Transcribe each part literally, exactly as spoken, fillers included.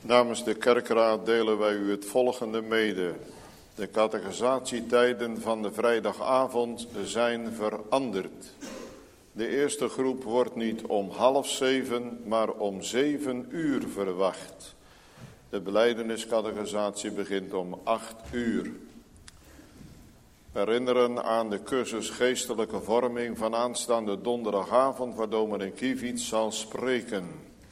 Namens de kerkraad delen wij u het volgende mede. De catechisatietijden van de vrijdagavond zijn veranderd. De eerste groep wordt niet om half zeven, maar om zeven uur verwacht. De belijdeniscatechisatie begint om acht uur. Herinneren aan de cursus geestelijke vorming van aanstaande donderdagavond, waar dominee Kievits zal spreken.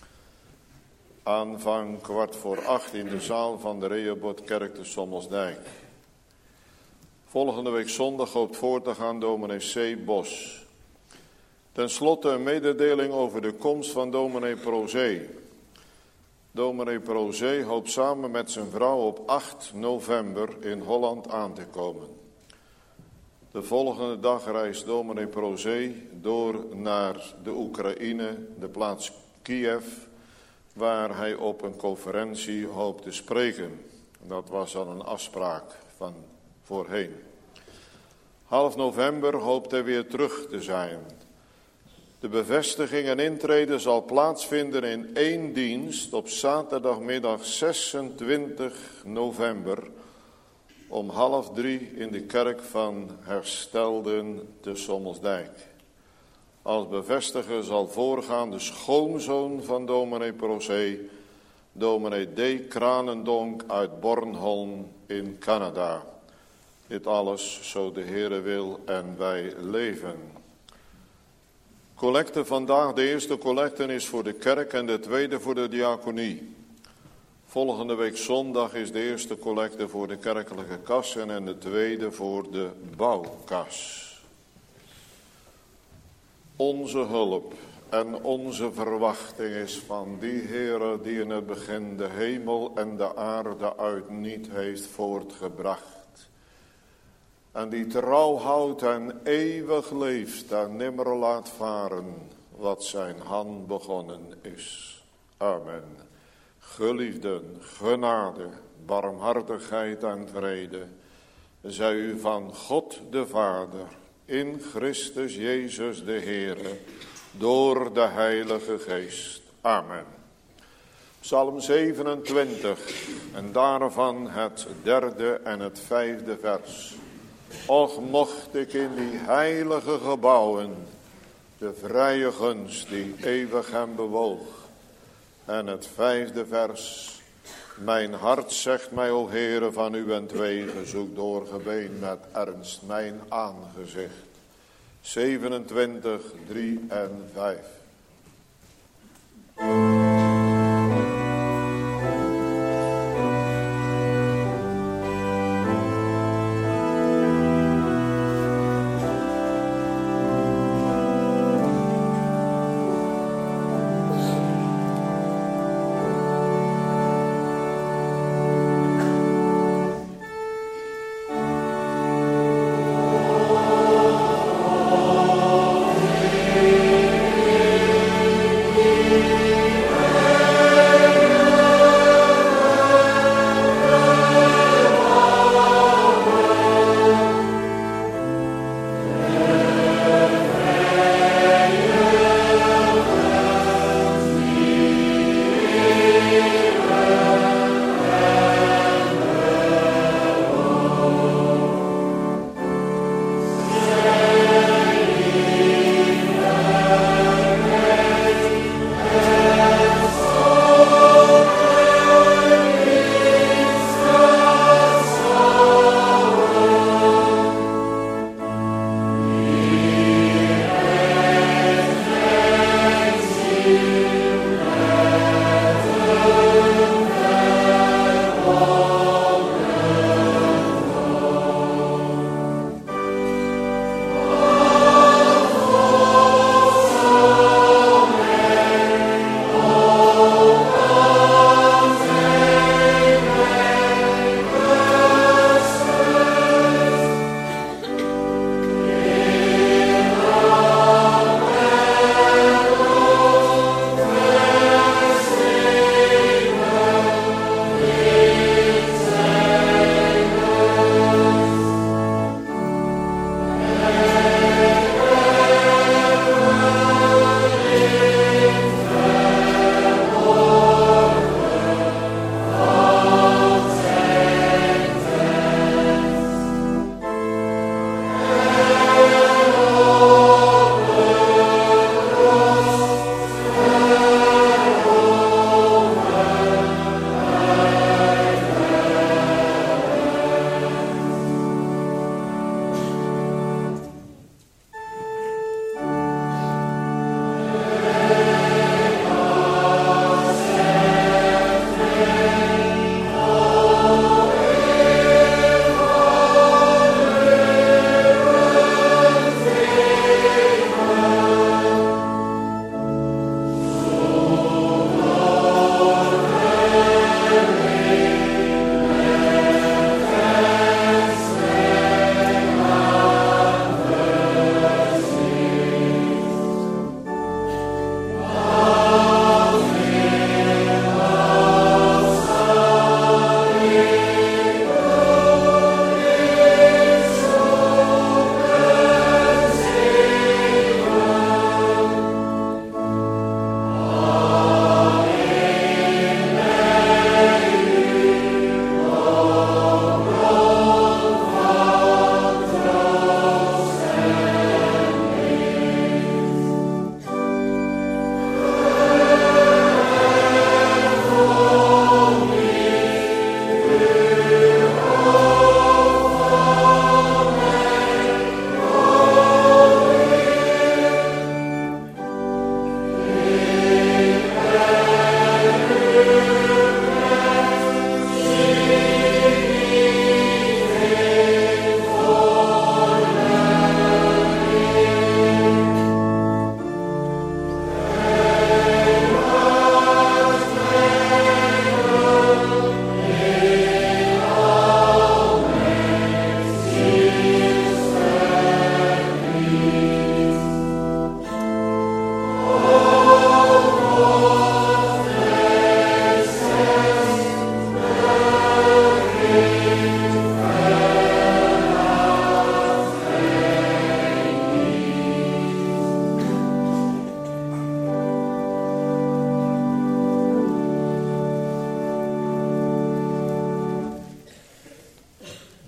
Aanvang kwart voor acht in de zaal van de Rehobothkerk te Sommelsdijk. Volgende week zondag hoopt voor te gaan dominee C. Bos. Ten slotte een mededeling over de komst van dominee Prozee. Dominee Prozee hoopt samen met zijn vrouw op acht november in Holland aan te komen. De volgende dag reist dominee Prozee door naar de Oekraïne, de plaats Kiev, waar hij op een conferentie hoopt te spreken. Dat was al een afspraak van voorheen. Half november hoopt hij weer terug te zijn. De bevestiging en intrede zal plaatsvinden in één dienst op zaterdagmiddag zesentwintig november om half drie in de kerk van Herstelden te Sommelsdijk. Als bevestiger zal voorgaan de schoonzoon van dominee Prozee, dominee D. Kranendonk uit Bornholm in Canada. Dit alles, zo de Heere wil en wij leven. Collecte vandaag, de eerste collecte is voor de kerk en de tweede voor de diaconie. Volgende week zondag is de eerste collecte voor de kerkelijke kassen en de tweede voor de bouwkas. Onze hulp en onze verwachting is van die Heere die in het begin de hemel en de aarde uit niet heeft voortgebracht. En die trouw houdt en eeuwig leeft en nimmer laat varen wat zijn hand begonnen is. Amen. Geliefden, genade, barmhartigheid en vrede zij u van God de Vader in Christus Jezus de Heere door de Heilige Geest. Amen. Psalm zevenentwintig en daarvan het derde en het vijfde vers. Och mocht ik in die heilige gebouwen de vrije gunst die eeuwig hem bewoog. En het vijfde vers. Mijn hart zegt mij, o Heere, van u en wegen, zoek door gebeen met ernst mijn aangezicht. zevenentwintig, drie en vijf. Oh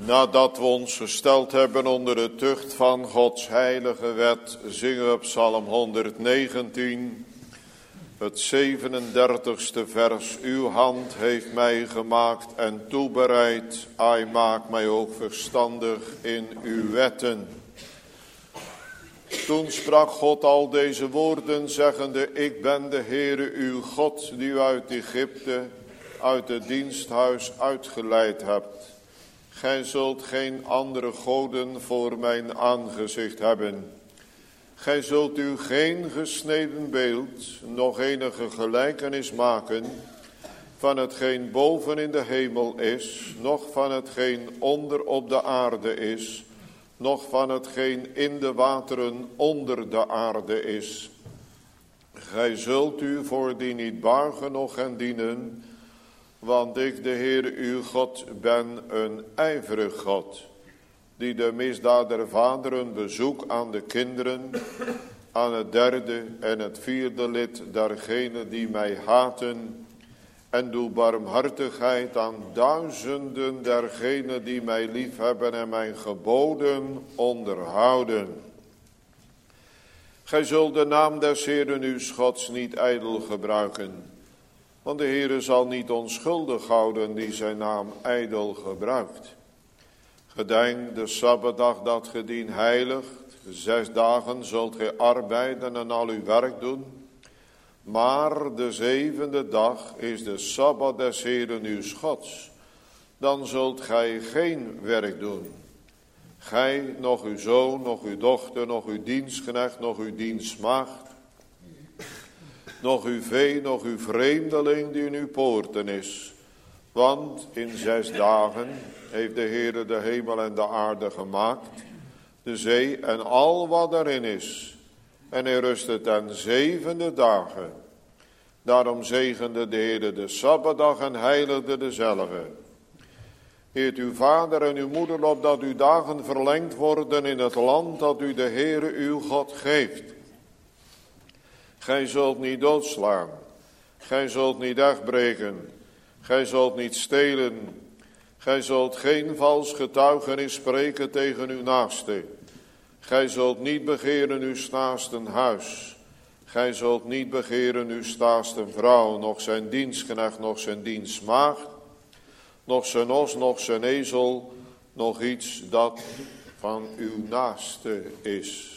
Nadat we ons gesteld hebben onder de tucht van Gods heilige wet, zingen we Psalm honderdnegentien, het zevenendertigste vers. Uw hand heeft mij gemaakt en toebereid, ai maak mij ook verstandig in uw wetten. Toen sprak God al deze woorden, zeggende, ik ben de Heere uw God, die u uit Egypte, uit het diensthuis uitgeleid hebt. Gij zult geen andere goden voor mijn aangezicht hebben. Gij zult u geen gesneden beeld, nog enige gelijkenis maken van hetgeen boven in de hemel is, noch van hetgeen onder op de aarde is, noch van hetgeen in de wateren onder de aarde is. Gij zult u voor die niet buigen noch hen dienen, want ik, de Heer uw God, ben een ijverig God, die de misdaad der vaderen bezoek aan de kinderen, aan het derde en het vierde lid dergenen die mij haten, en doe barmhartigheid aan duizenden dergenen die mij liefhebben en mijn geboden onderhouden. Gij zult de naam des Heeren uw Gods niet ijdel gebruiken, want de Heere zal niet onschuldig houden die zijn naam ijdel gebruikt. Gedenk de Sabbatdag dat ge dien heiligt. Zes dagen zult gij arbeiden en al uw werk doen. Maar de zevende dag is de Sabbat des Heeren uw Gods. Dan zult gij geen werk doen. Gij, nog uw zoon, nog uw dochter, nog uw dienstknecht, nog uw dienstmaagd, nog uw vee, nog uw vreemdeling die in uw poorten is. Want in zes dagen heeft de Heere de hemel en de aarde gemaakt, de zee en al wat erin is. En hij rustte ten zevende dagen. Daarom zegende de Heere de Sabbatdag en heiligde dezelve. Eert uw vader en uw moeder op dat uw dagen verlengd worden in het land dat u de Heere uw God geeft. Gij zult niet doodslaan, gij zult niet afbreken, gij zult niet stelen, gij zult geen vals getuigenis spreken tegen uw naaste. Gij zult niet begeren uw naasten huis, gij zult niet begeren uw naasten vrouw, nog zijn dienstknecht, nog zijn dienstmaagd, nog zijn os, nog zijn ezel, nog iets dat van uw naaste is.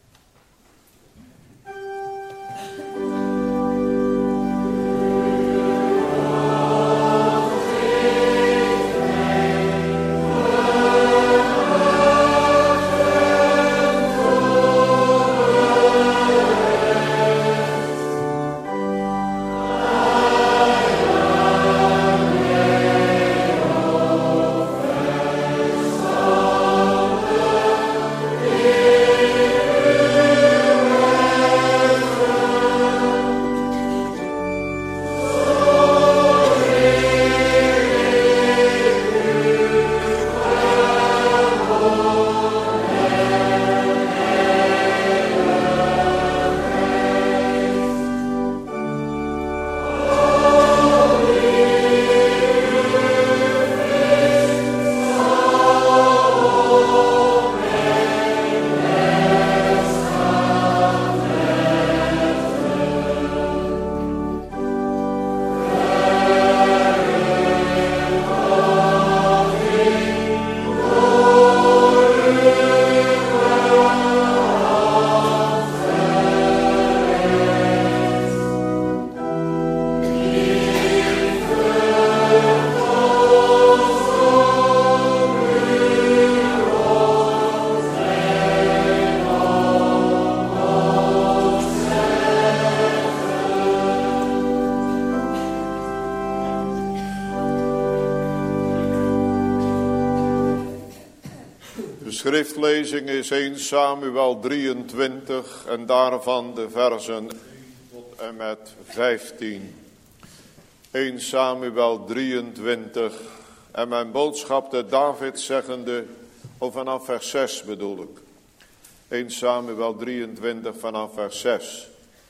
Schriftlezing is eerste Samuel drieëntwintig en daarvan de versen tot en met vijftien. eerste Samuel drieëntwintig en mijn boodschap te David zeggende, of vanaf vers zes bedoel ik. eerste Samuel drieëntwintig vanaf vers zes.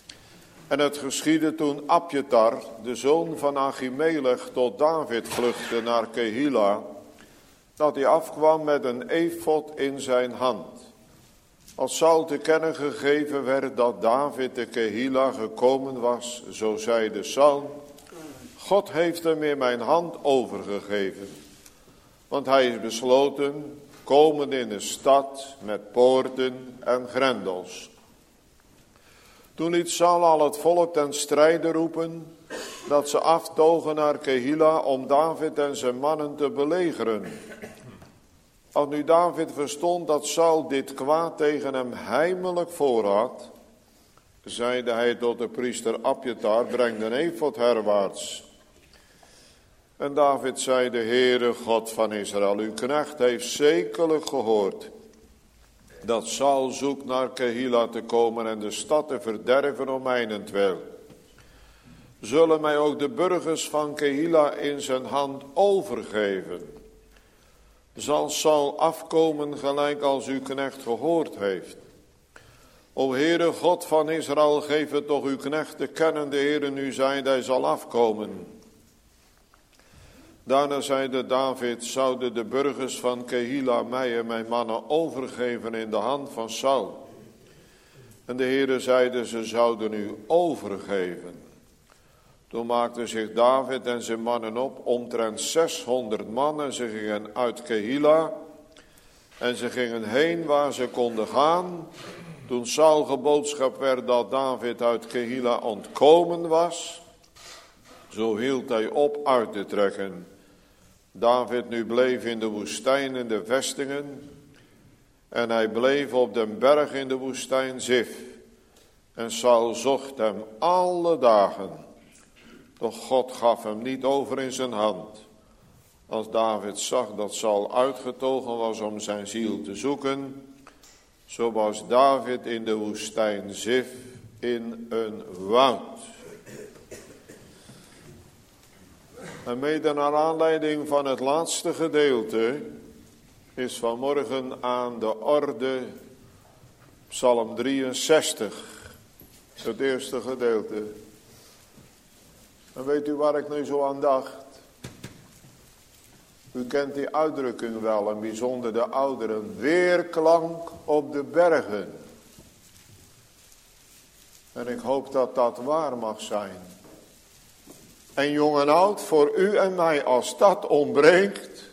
En het geschiedde toen Abjatar, de zoon van Achimelech, tot David vluchtte naar Kehila, dat hij afkwam met een efod in zijn hand. Als Saul te kennen gegeven werd dat David te Kehila gekomen was, zo zeide Saul: God heeft hem in mijn hand overgegeven. Want hij is besloten, komen in de stad met poorten en grendels. Toen liet Saul al het volk ten strijde roepen, dat ze aftogen naar Kehila om David en zijn mannen te belegeren. Als nu David verstond dat Saul dit kwaad tegen hem heimelijk voorhad, zeide hij tot de priester Abjatar: breng de efod herwaarts. En David zei: de Heere God van Israël, uw knecht heeft zekerlijk gehoord dat Saul zoekt naar Kehila te komen en de stad te verderven om mijnentwil. Zullen mij ook de burgers van Kehila in zijn hand overgeven? Zal Saul afkomen gelijk als uw knecht gehoord heeft? O Heere God van Israël, geef het toch uw knecht te kennen, de Heere nu zei, hij zal afkomen. Daarna zeide David: zouden de burgers van Kehila mij en mijn mannen overgeven in de hand van Saul? En de Heere zeide: ze zouden u overgeven. Toen maakte zich David en zijn mannen op, omtrent zeshonderd mannen. Ze gingen uit Kehila en ze gingen heen waar ze konden gaan. Toen Saul geboodschap werd dat David uit Kehila ontkomen was, zo hield hij op uit te trekken. David nu bleef in de woestijn in de vestingen, en hij bleef op den berg in de woestijn Zif. En Saul zocht hem alle dagen, doch God gaf hem niet over in zijn hand. Als David zag dat Saul uitgetogen was om zijn ziel te zoeken, zo was David in de woestijn Zif in een woud. En mede naar aanleiding van het laatste gedeelte is vanmorgen aan de orde Psalm drieënzestig, het eerste gedeelte. En weet u waar ik nu zo aan dacht? U kent die uitdrukking wel, en bijzonder de ouderen: weerklank op de bergen. En ik hoop dat dat waar mag zijn. En jong en oud, voor u en mij, als dat ontbreekt,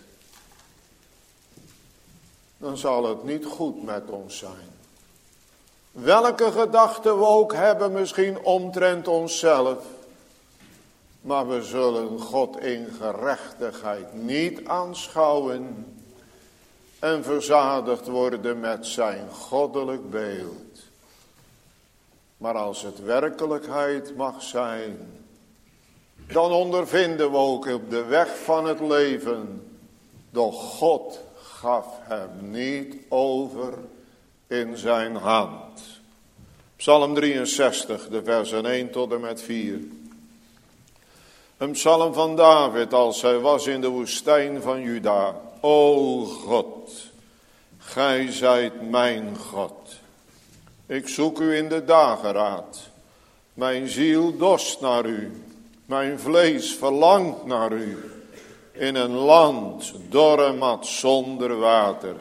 dan zal het niet goed met ons zijn. Welke gedachten we ook hebben, misschien omtrent onszelf, maar we zullen God in gerechtigheid niet aanschouwen en verzadigd worden met zijn goddelijk beeld. Maar als het werkelijkheid mag zijn, dan ondervinden we ook op de weg van het leven, doch God gaf hem niet over in zijn hand. Psalm drieënzestig, de versen één tot en met vier. Een psalm van David als hij was in de woestijn van Juda. O God, gij zijt mijn God. Ik zoek u in de dageraad. Mijn ziel dorst naar u. Mijn vlees verlangt naar u. In een land dor en mat zonder water.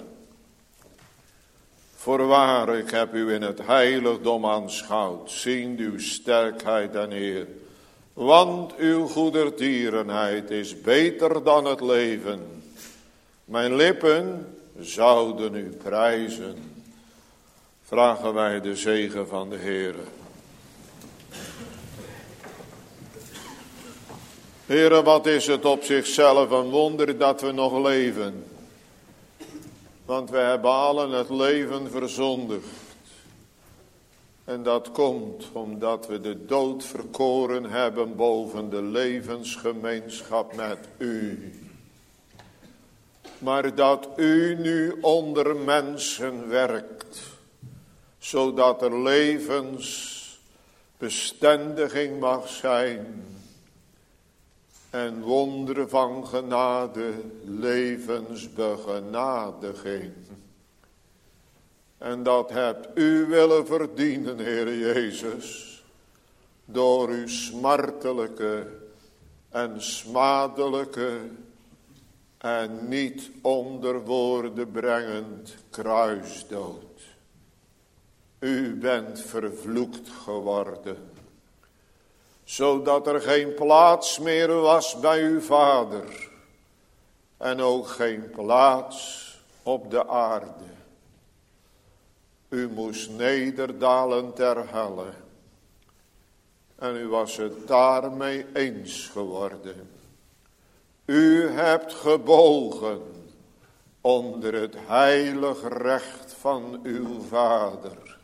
Voorwaar, ik heb u in het heiligdom aanschouwd. Ziend uw sterkheid en eer. Want uw goedertierenheid is beter dan het leven. Mijn lippen zouden u prijzen. Vragen wij de zegen van de Heere. Heere, wat is het op zichzelf een wonder dat we nog leven. Want we hebben allen het leven verzondigd. En dat komt omdat we de dood verkoren hebben boven de levensgemeenschap met u. Maar dat u nu onder mensen werkt, zodat er levensbestendiging mag zijn. En wonderen van genade, levensbegenadiging. En dat hebt u willen verdienen, Heer Jezus, door uw smartelijke en smadelijke en niet onder woorden brengend kruisdood. U bent vervloekt geworden, zodat er geen plaats meer was bij uw vader en ook geen plaats op de aarde. U moest nederdalen ter helle en u was het daarmee eens geworden. U hebt gebogen onder het heilig recht van uw vader,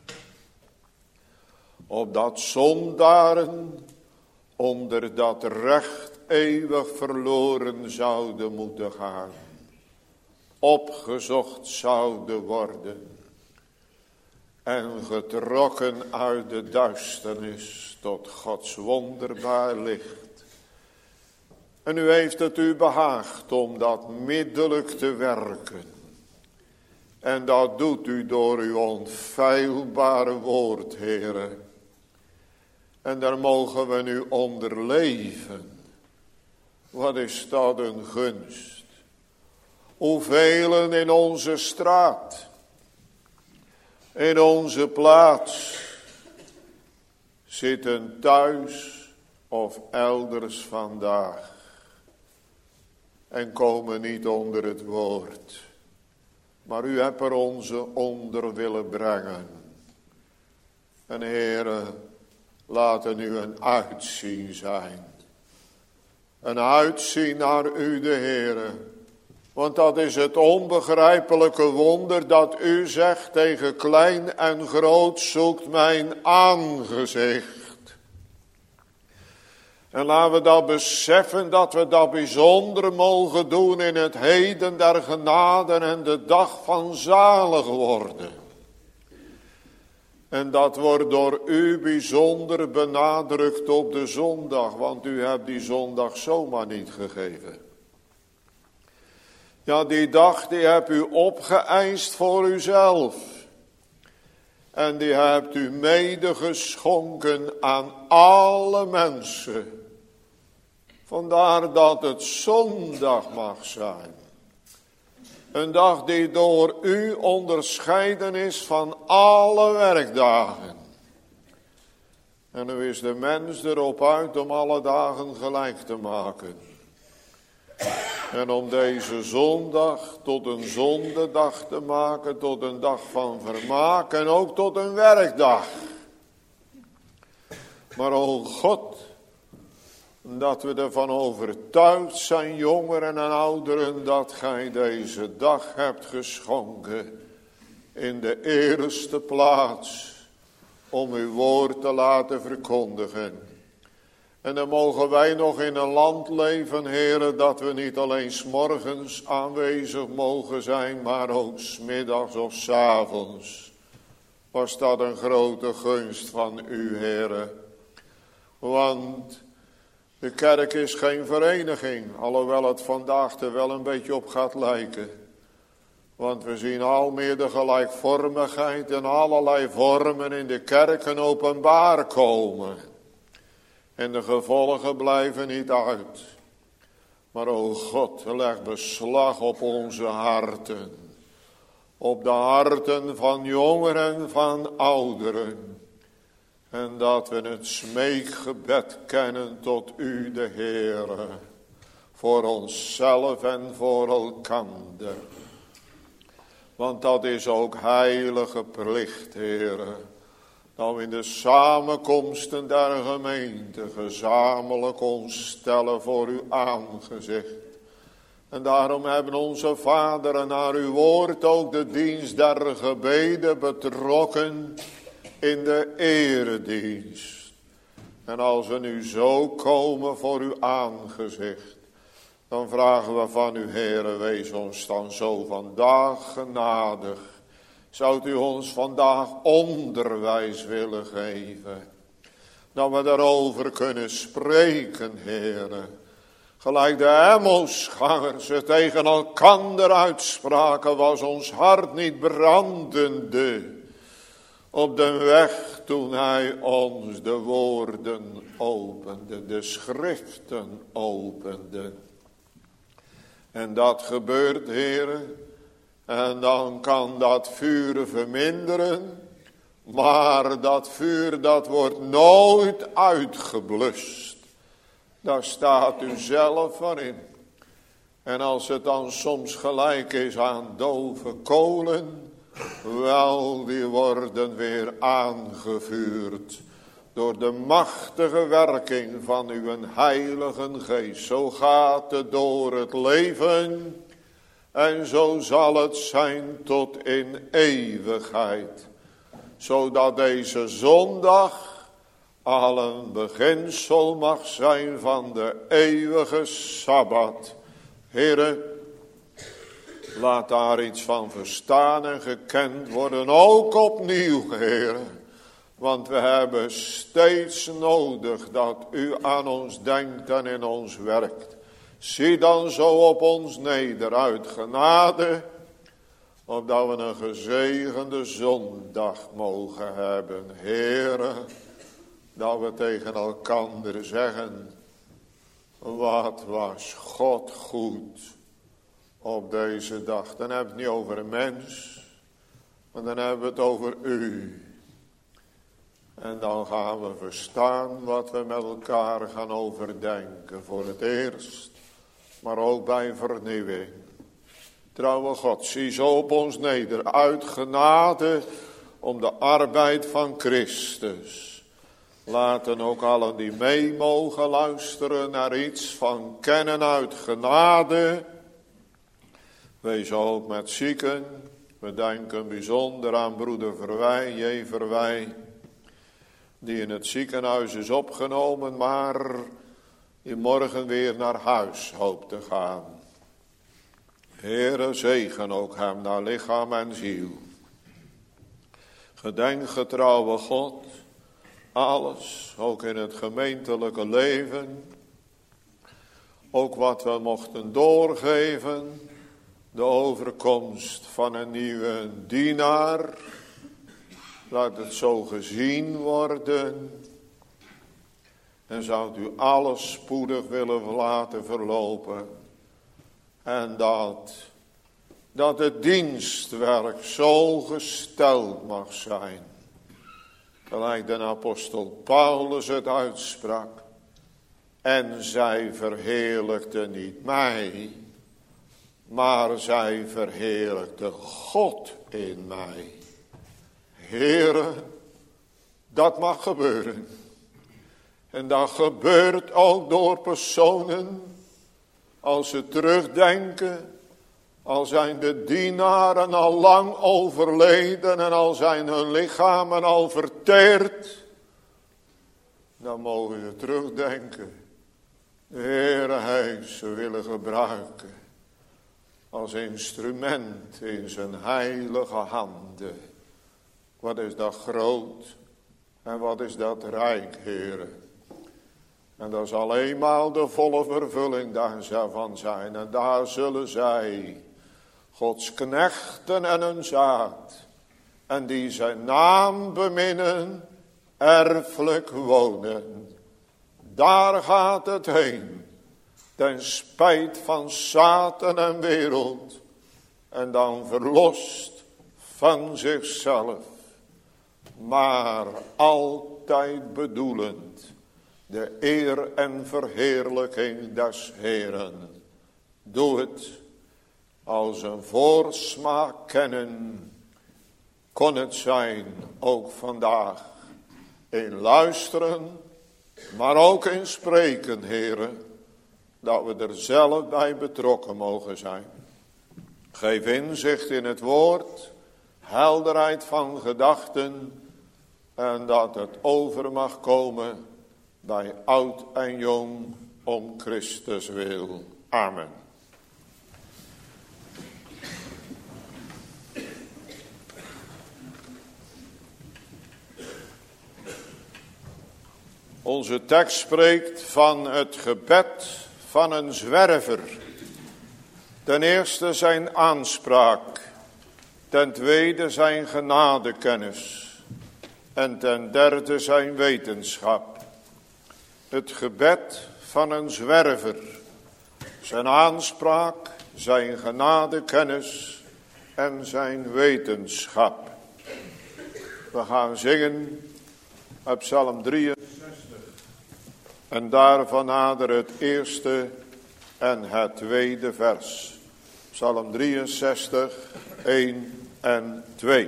opdat zondaren onder dat recht eeuwig verloren zouden moeten gaan, opgezocht zouden worden en getrokken uit de duisternis tot Gods wonderbaar licht. En u heeft het u behaagd om dat middelijk te werken. En dat doet u door uw onfeilbare woord, Heere. En daar mogen we nu onder leven. Wat is dat een gunst. Hoevelen in onze straat, in onze plaats, zitten thuis of elders vandaag. En komen niet onder het woord. Maar u hebt er onze onder willen brengen. En Heere, laat er nu een uitzien zijn. Een uitzien naar u de Heere. Want dat is het onbegrijpelijke wonder dat u zegt tegen klein en groot, zoekt mijn aangezicht. En laten we dat beseffen dat we dat bijzonder mogen doen in het heden der genade en de dag van zalig worden. En dat wordt door u bijzonder benadrukt op de zondag, want u hebt die zondag zomaar niet gegeven. Ja, die dag die hebt u opgeëist voor uzelf. En die hebt u medegeschonken aan alle mensen. Vandaar dat het zondag mag zijn. Een dag die door u onderscheiden is van alle werkdagen. En nu is de mens erop uit om alle dagen gelijk te maken. En om deze zondag tot een zondedag te maken, tot een dag van vermaak en ook tot een werkdag. Maar o God, dat we ervan overtuigd zijn, jongeren en ouderen, dat gij deze dag hebt geschonken in de eerste plaats om uw woord te laten verkondigen. En dan mogen wij nog in een land leven, Heere, dat we niet alleen 's morgens aanwezig mogen zijn, maar ook 's middags of 's avonds. Was dat een grote gunst van u, Heere. Want de kerk is geen vereniging, alhoewel het vandaag er wel een beetje op gaat lijken. Want we zien al meer de gelijkvormigheid en allerlei vormen in de kerken openbaar komen. En de gevolgen blijven niet uit. Maar o God, leg beslag op onze harten. Op de harten van jongeren en van ouderen. En dat we het smeekgebed kennen tot u de Heere. Voor onszelf en voor elkander. Want dat is ook heilige plicht, Heere. Dat we in de samenkomsten der gemeente gezamenlijk ons stellen voor uw aangezicht. En daarom hebben onze vaderen naar uw woord ook de dienst der gebeden betrokken in de eredienst. En als we nu zo komen voor uw aangezicht, dan vragen we van u, Heere, wees ons dan zo vandaag genadig. Zou u ons vandaag onderwijs willen geven, dat we daarover kunnen spreken, Heere. Gelijk de Emmausgangers het tegen elkander uitspraken, was ons hart niet brandende op de weg toen hij ons de woorden opende, de schriften opende. En dat gebeurt, heren. En dan kan dat vuur verminderen. Maar dat vuur dat wordt nooit uitgeblust. Daar staat u zelf van in. En als het dan soms gelijk is aan dove kolen. Wel, die worden weer aangevuurd. Door de machtige werking van uw heilige geest. Zo gaat het door het leven. En zo zal het zijn tot in eeuwigheid. Zodat deze zondag al een beginsel mag zijn van de eeuwige Sabbat. Heere, laat daar iets van verstaan en gekend worden. Ook opnieuw, Heere. Want we hebben steeds nodig dat u aan ons denkt en in ons werkt. Zie dan zo op ons neder uit genade. Opdat we een gezegende zondag mogen hebben. Heere, dat we tegen elkander zeggen. Wat was God goed op deze dag. Dan hebben we het niet over een mens. Maar dan hebben we het over u. En dan gaan we verstaan wat we met elkaar gaan overdenken. Voor het eerst. Maar ook bij vernieuwing. Trouwe God, zie zo op ons neder. Uit genade om de arbeid van Christus. Laten ook allen die mee mogen luisteren naar iets van kennen uit genade. Wees ook met zieken. We denken bijzonder aan broeder Verwij, J. Verwij. Die in het ziekenhuis is opgenomen, maar die morgen weer naar huis hoopt te gaan. Heere, zegen ook hem naar lichaam en ziel. Gedenk, getrouwe God, alles, ook in het gemeentelijke leven. Ook wat we mochten doorgeven, de overkomst van een nieuwe dienaar. Laat het zo gezien worden. En zou u alles spoedig willen laten verlopen. En dat, dat het dienstwerk zo gesteld mag zijn. Gelijk de apostel Paulus het uitsprak. En zij verheerlijkte niet mij. Maar zij verheerlijkte God in mij. Heere, dat mag gebeuren. En dat gebeurt ook door personen. Als ze terugdenken. Al zijn de dienaren al lang overleden. En al zijn hun lichamen al verteerd. Dan mogen ze terugdenken. De Heere heeft ze willen gebruiken. Als instrument in zijn heilige handen. Wat is dat groot. En wat is dat rijk, Heere. En dat zal eenmaal de volle vervulling daarvan zijn. En daar zullen zij, Gods knechten en hun zaad, en die zijn naam beminnen, erfelijk wonen. Daar gaat het heen, ten spijt van Satan en wereld. En dan verlost van zichzelf, maar altijd bedoelend de eer en verheerlijking des Heeren. Doe het als een voorsmaak kennen. Kon het zijn ook vandaag in luisteren, maar ook in spreken, Heere, dat we er zelf bij betrokken mogen zijn. Geef inzicht in het woord, helderheid van gedachten, en dat het over mag komen bij oud en jong om Christus wil. Amen. Onze tekst spreekt van het gebed van een zwerver. Ten eerste zijn aanspraak. Ten tweede zijn genadekennis. En ten derde zijn wetenschap. Het gebed van een zwerver. Zijn aanspraak zijn genadekennis en zijn wetenschap. We gaan zingen op Psalm drieënzestig. En daarvan nader het eerste en het tweede vers. Psalm drieënzestig, één en twee.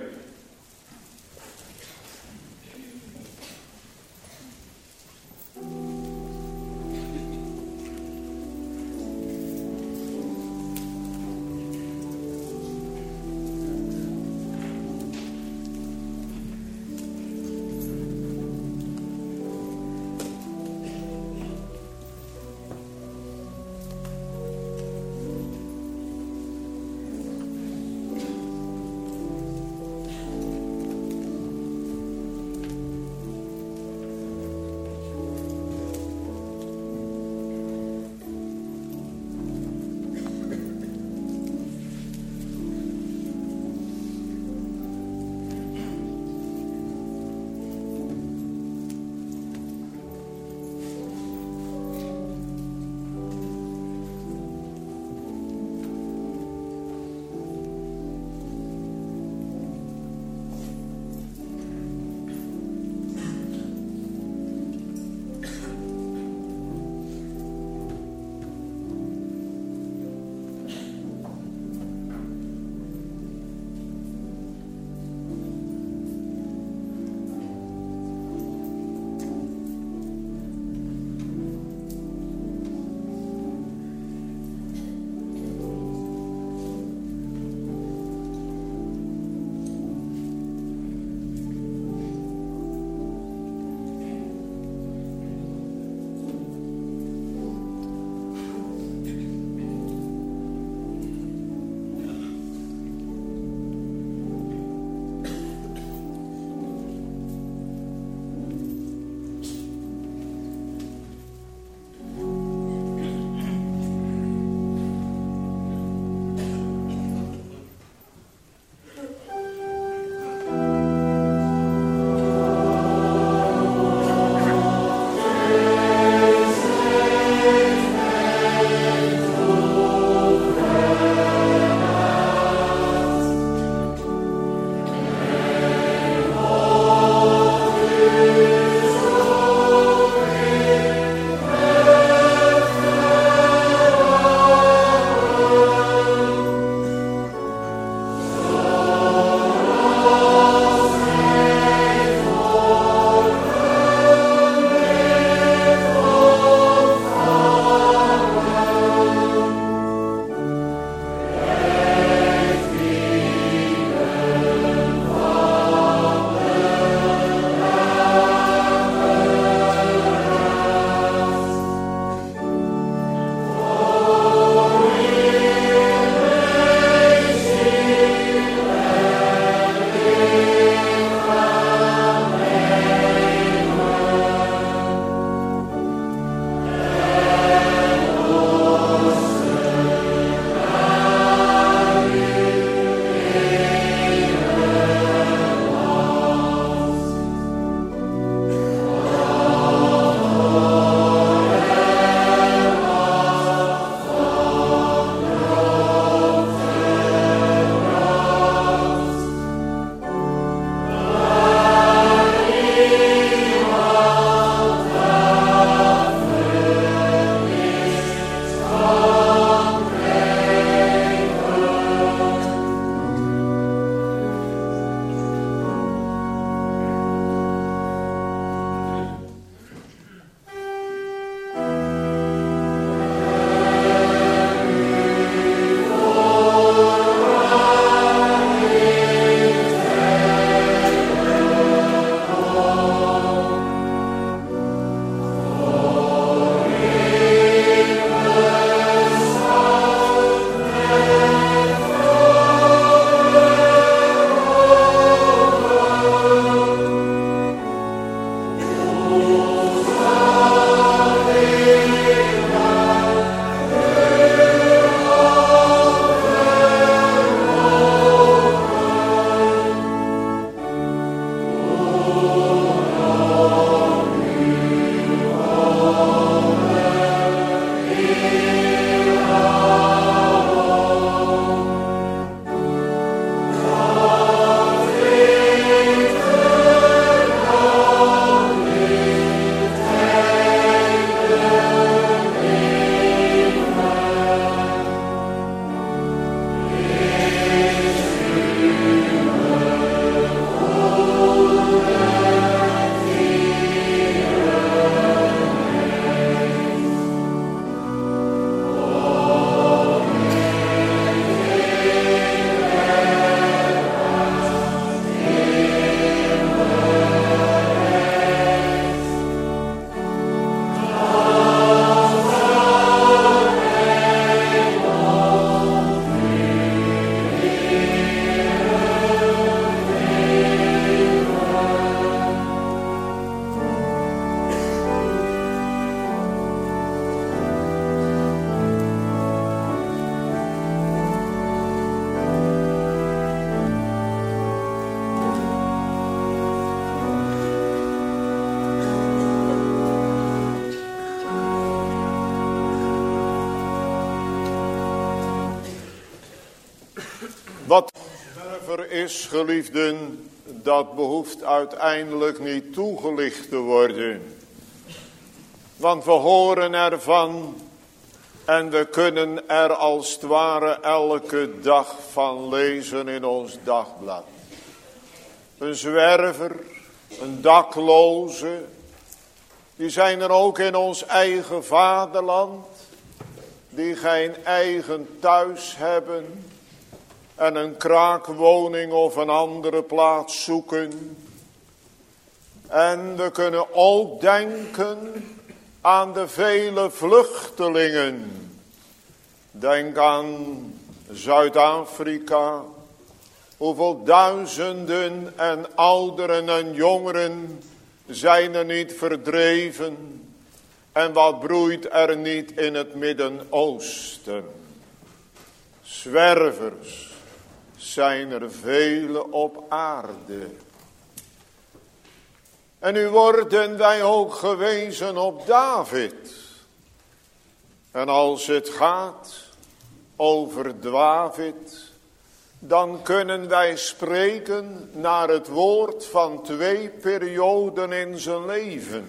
Wat zwerver is, geliefden, dat behoeft uiteindelijk niet toegelicht te worden. Want we horen ervan en we kunnen er als het ware elke dag van lezen in ons dagblad. Een zwerver, een dakloze, die zijn er ook in ons eigen vaderland, die geen eigen thuis hebben en een kraakwoning of een andere plaats zoeken. En we kunnen ook denken aan de vele vluchtelingen. Denk aan Zuid-Afrika. Hoeveel duizenden en ouderen en jongeren zijn er niet verdreven. En wat broeit er niet in het Midden-Oosten. Zwervers zijn er vele op aarde. En nu worden wij ook gewezen op David. En als het gaat over David, dan kunnen wij spreken naar het woord van twee perioden in zijn leven.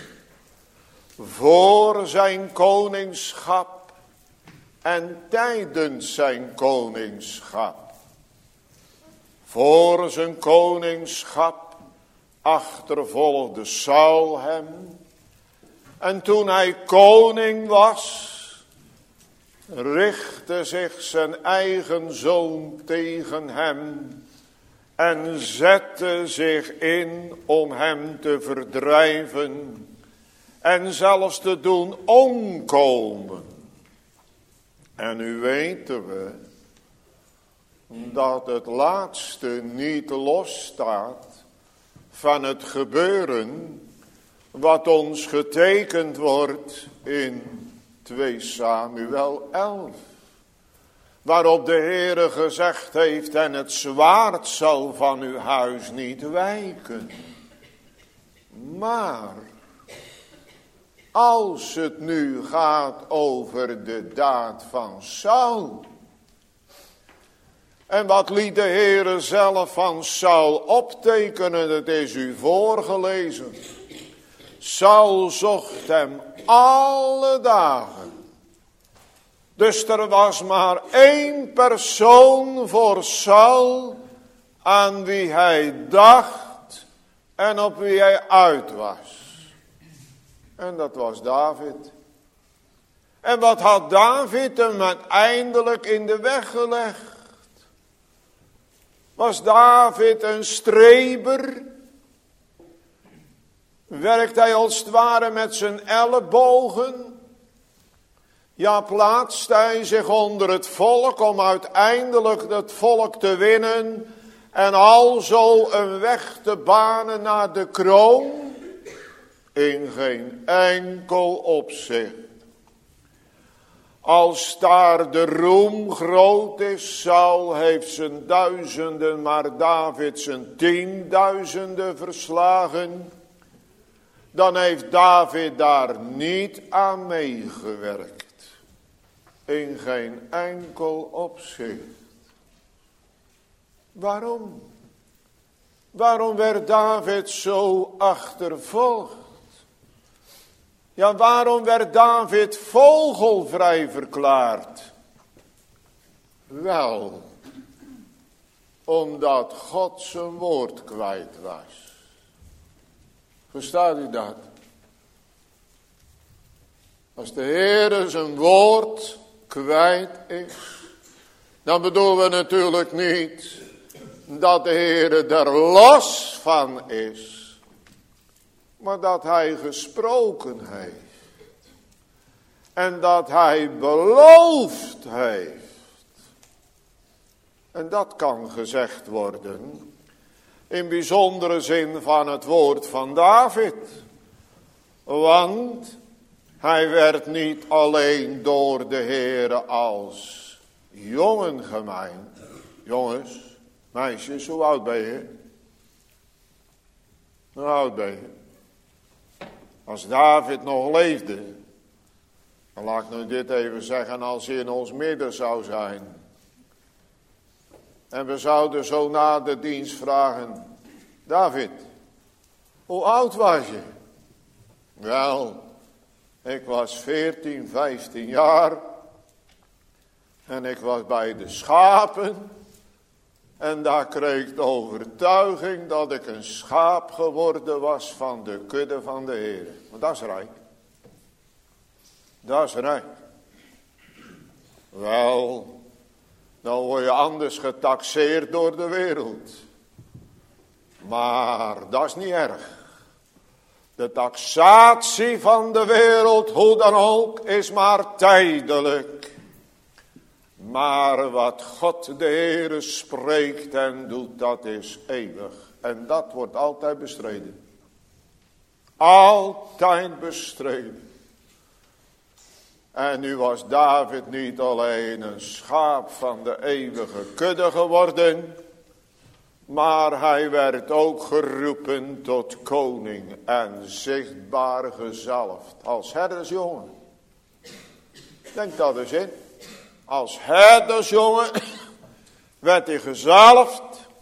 Voor zijn koningschap en tijdens zijn koningschap. Voor zijn koningschap achtervolgde Saul hem. En toen hij koning was, richtte zich zijn eigen zoon tegen hem en zette zich in om hem te verdrijven en zelfs te doen omkomen. En nu weten we dat het laatste niet losstaat van het gebeuren wat ons getekend wordt in twee Samuel elf. Waarop de Heere gezegd heeft, en het zwaard zal van uw huis niet wijken. Maar als het nu gaat over de daad van Saul. En wat liet de Heere zelf van Saul optekenen, het is u voorgelezen. Saul zocht hem alle dagen. Dus er was maar één persoon voor Saul aan wie hij dacht en op wie hij uit was. En dat was David. En wat had David hem uiteindelijk in de weg gelegd? Was David een streber? Werkt hij als het ware met zijn ellebogen? Ja, plaatst hij zich onder het volk om uiteindelijk het volk te winnen en alzo een weg te banen naar de kroon? In geen enkel opzicht. Als daar de roem groot is, Saul heeft zijn duizenden, maar David zijn tienduizenden verslagen. Dan heeft David daar niet aan meegewerkt. In geen enkel opzicht. Waarom? Waarom werd David zo achtervolgd? Ja, waarom werd David vogelvrij verklaard? Wel, omdat God zijn woord kwijt was. Verstaat u dat? Als de Heere zijn woord kwijt is, dan bedoelen we natuurlijk niet dat de Heere er los van is. Maar dat hij gesproken heeft. En dat hij beloofd heeft. En dat kan gezegd worden. In bijzondere zin van het woord van David. Want hij werd niet alleen door de Heere als jongen gemijnd. Jongens, meisjes, hoe oud ben je? Hoe oud ben je? Als David nog leefde, dan laat ik nu dit even zeggen, als hij in ons midden zou zijn. En we zouden zo na de dienst vragen, David, hoe oud was je? Wel, ik was veertien, vijftien jaar. En ik was bij de schapen. En daar kreeg ik de overtuiging dat ik een schaap geworden was van de kudde van de Heer. Maar dat is rijk. Dat is rijk. Wel, dan word je anders getaxeerd door de wereld. Maar dat is niet erg. De taxatie van de wereld, hoe dan ook, is maar tijdelijk. Maar wat God de Heere spreekt en doet, dat is eeuwig. En dat wordt altijd bestreden. Altijd bestreden. En nu was David niet alleen een schaap van de eeuwige kudde geworden, maar hij werd ook geroepen tot koning en zichtbaar gezalfd als herdersjongen. Denk dat eens in. Als herdersjongen werd hij gezalfd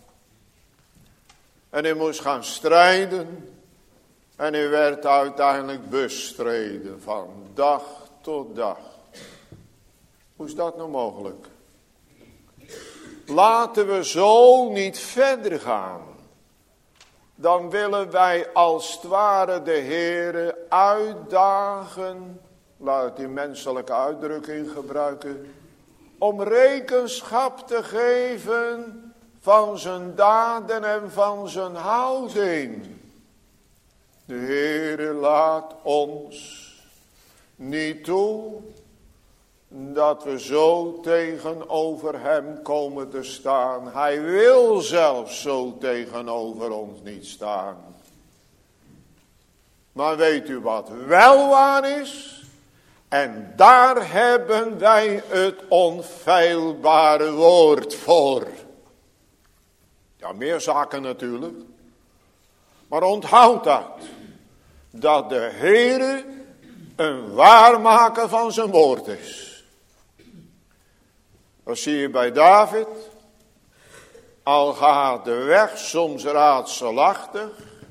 en hij moest gaan strijden en hij werd uiteindelijk bestreden van dag tot dag. Hoe is dat nou mogelijk? Laten we zo niet verder gaan. Dan willen wij als het ware de Heere uitdagen, laat ik die menselijke uitdrukking gebruiken, om rekenschap te geven van zijn daden en van zijn houding. De Heere laat ons niet toe dat we zo tegenover hem komen te staan. Hij wil zelfs zo tegenover ons niet staan. Maar weet u wat wel waar is? En daar hebben wij het onfeilbare woord voor. Ja, meer zaken natuurlijk. Maar onthoud dat. Dat de Heere een waarmaker van zijn woord is. Dat zie je bij David. Al gaat de weg soms raadselachtig.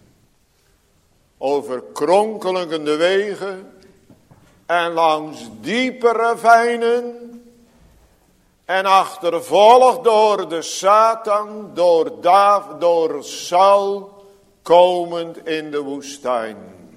Over kronkelende wegen. En langs diepe ravijnen. En achtervolgd door de Satan. Door, Dav, door Saul. Komend in de woestijn.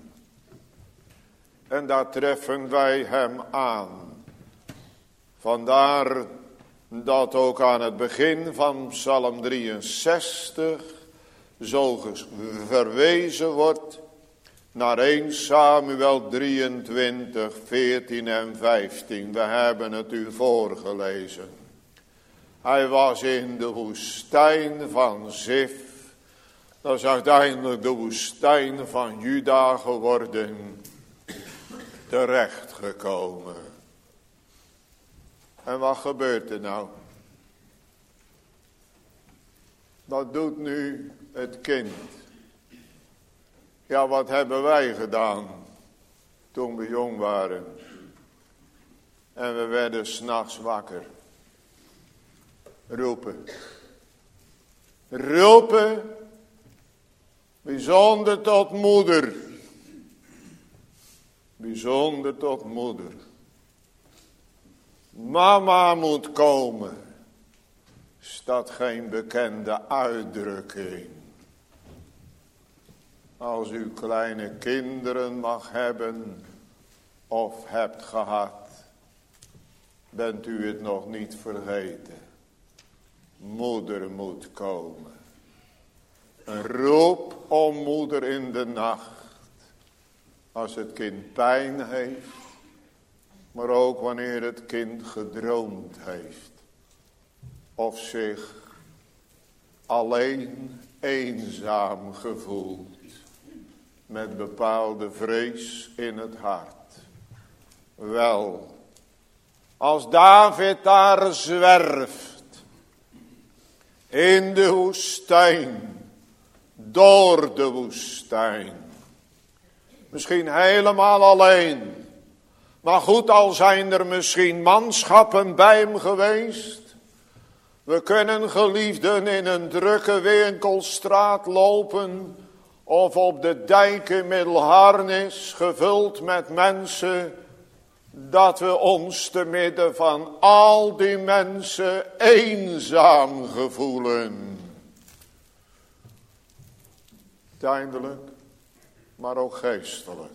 En daar treffen wij hem aan. Vandaar dat ook aan het begin van Psalm drieënzestig zo verwezen wordt naar eerste Samuel drieëntwintig, veertien en vijftien. We hebben het u voorgelezen. Hij was in de woestijn van Zif. Dat is uiteindelijk de woestijn van Juda geworden. Terechtgekomen. En wat gebeurt er nou? Wat doet nu het kind? Ja, wat hebben wij gedaan toen we jong waren? En we werden 's nachts wakker. Roepen. Roepen. Bijzonder tot moeder. Bijzonder tot moeder. Mama moet komen. Is dat geen bekende uitdrukking? Als u kleine kinderen mag hebben of hebt gehad, bent u het nog niet vergeten. Moeder moet komen. Een roep om moeder in de nacht. Als het kind pijn heeft. Maar ook wanneer het kind gedroomd heeft. Of zich alleen eenzaam gevoelt. Met bepaalde vrees in het hart. Wel, als David daar zwerft. In de woestijn. Door de woestijn. Misschien helemaal alleen. Maar goed, al zijn er misschien manschappen bij hem geweest. We kunnen, geliefden, in een drukke winkelstraat lopen of op de dijk in Middelharnis, gevuld met mensen, dat we ons te midden van al die mensen eenzaam gevoelen. Uiteindelijk, maar ook geestelijk.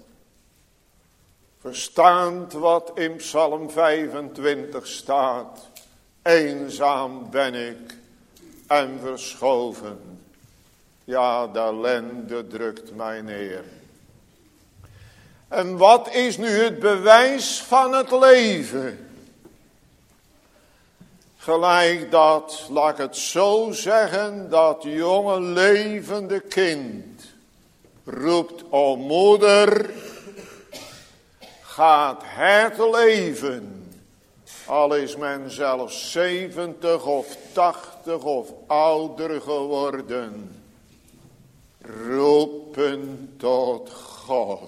Verstaand wat in Psalm vijfentwintig staat. Eenzaam ben ik en verschoven. Ja, de ellende drukt mij neer. En wat is nu het bewijs van het leven? Gelijk dat, laat ik het zo zeggen, dat jonge levende kind roept, o moeder, gaat het leven, al is men zelfs zeventig of tachtig of ouder geworden, roepen tot God.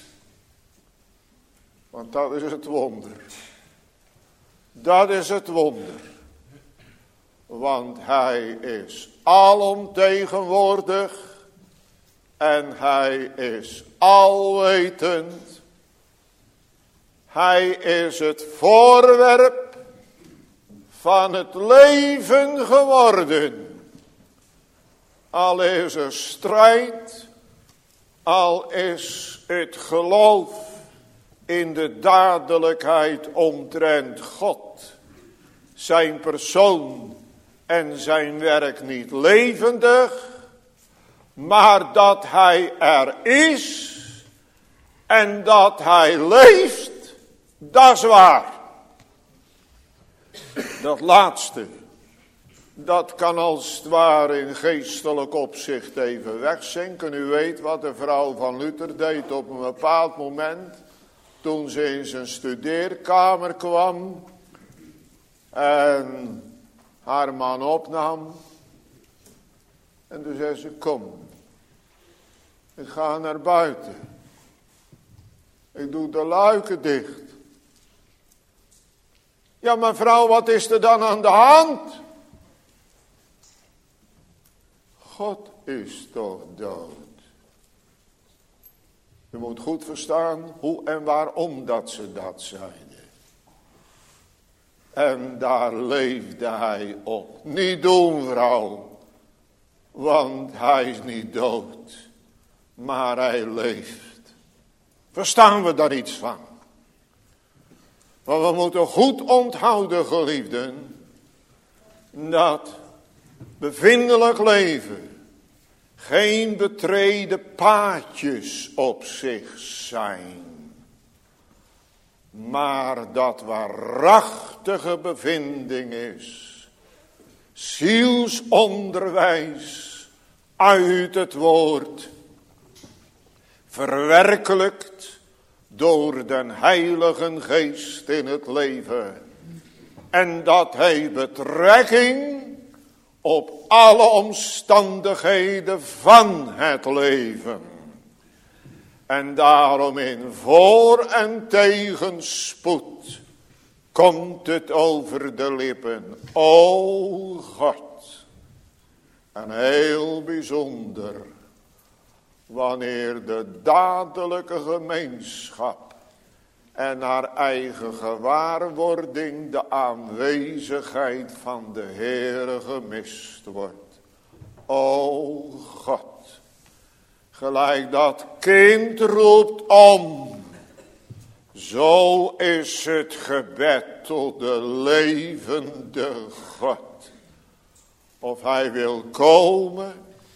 Want dat is het wonder. Dat is het wonder. Want hij is alomtegenwoordig en hij is alwetend. Hij is het voorwerp van het leven geworden. Al is er strijd, al is het geloof in de dadelijkheid omtrent God, zijn persoon en zijn werk niet levendig, maar dat hij er is en dat hij leeft, dat is waar. Dat laatste, dat kan als het ware in geestelijk opzicht even wegzinken. U weet wat de vrouw van Luther deed op een bepaald moment, toen ze in zijn studeerkamer kwam en haar man opnam. En toen zei ze, kom, ik ga naar buiten. Ik doe de luiken dicht. Ja, mevrouw, wat is er dan aan de hand? God is toch dood. Je moet goed verstaan hoe en waarom dat ze dat zeiden. En daar leefde hij op. Niet doen, vrouw, want hij is niet dood, maar hij leeft. Verstaan we daar iets van? Maar we moeten goed onthouden, geliefden, dat bevindelijk leven geen betreden paadjes op zich zijn, maar dat waarachtige bevinding is, zielsonderwijs uit het woord, verwerkelijkt door den Heilige Geest in het leven. En dat heeft betrekking op alle omstandigheden van het leven. En daarom in voor- en tegenspoed komt het over de lippen. O God, en heel bijzonder, wanneer de dadelijke gemeenschap en haar eigen gewaarwording de aanwezigheid van de Heere gemist wordt. O God, gelijk dat kind roept om, zo is het gebed tot de levende God. Of hij wil komen,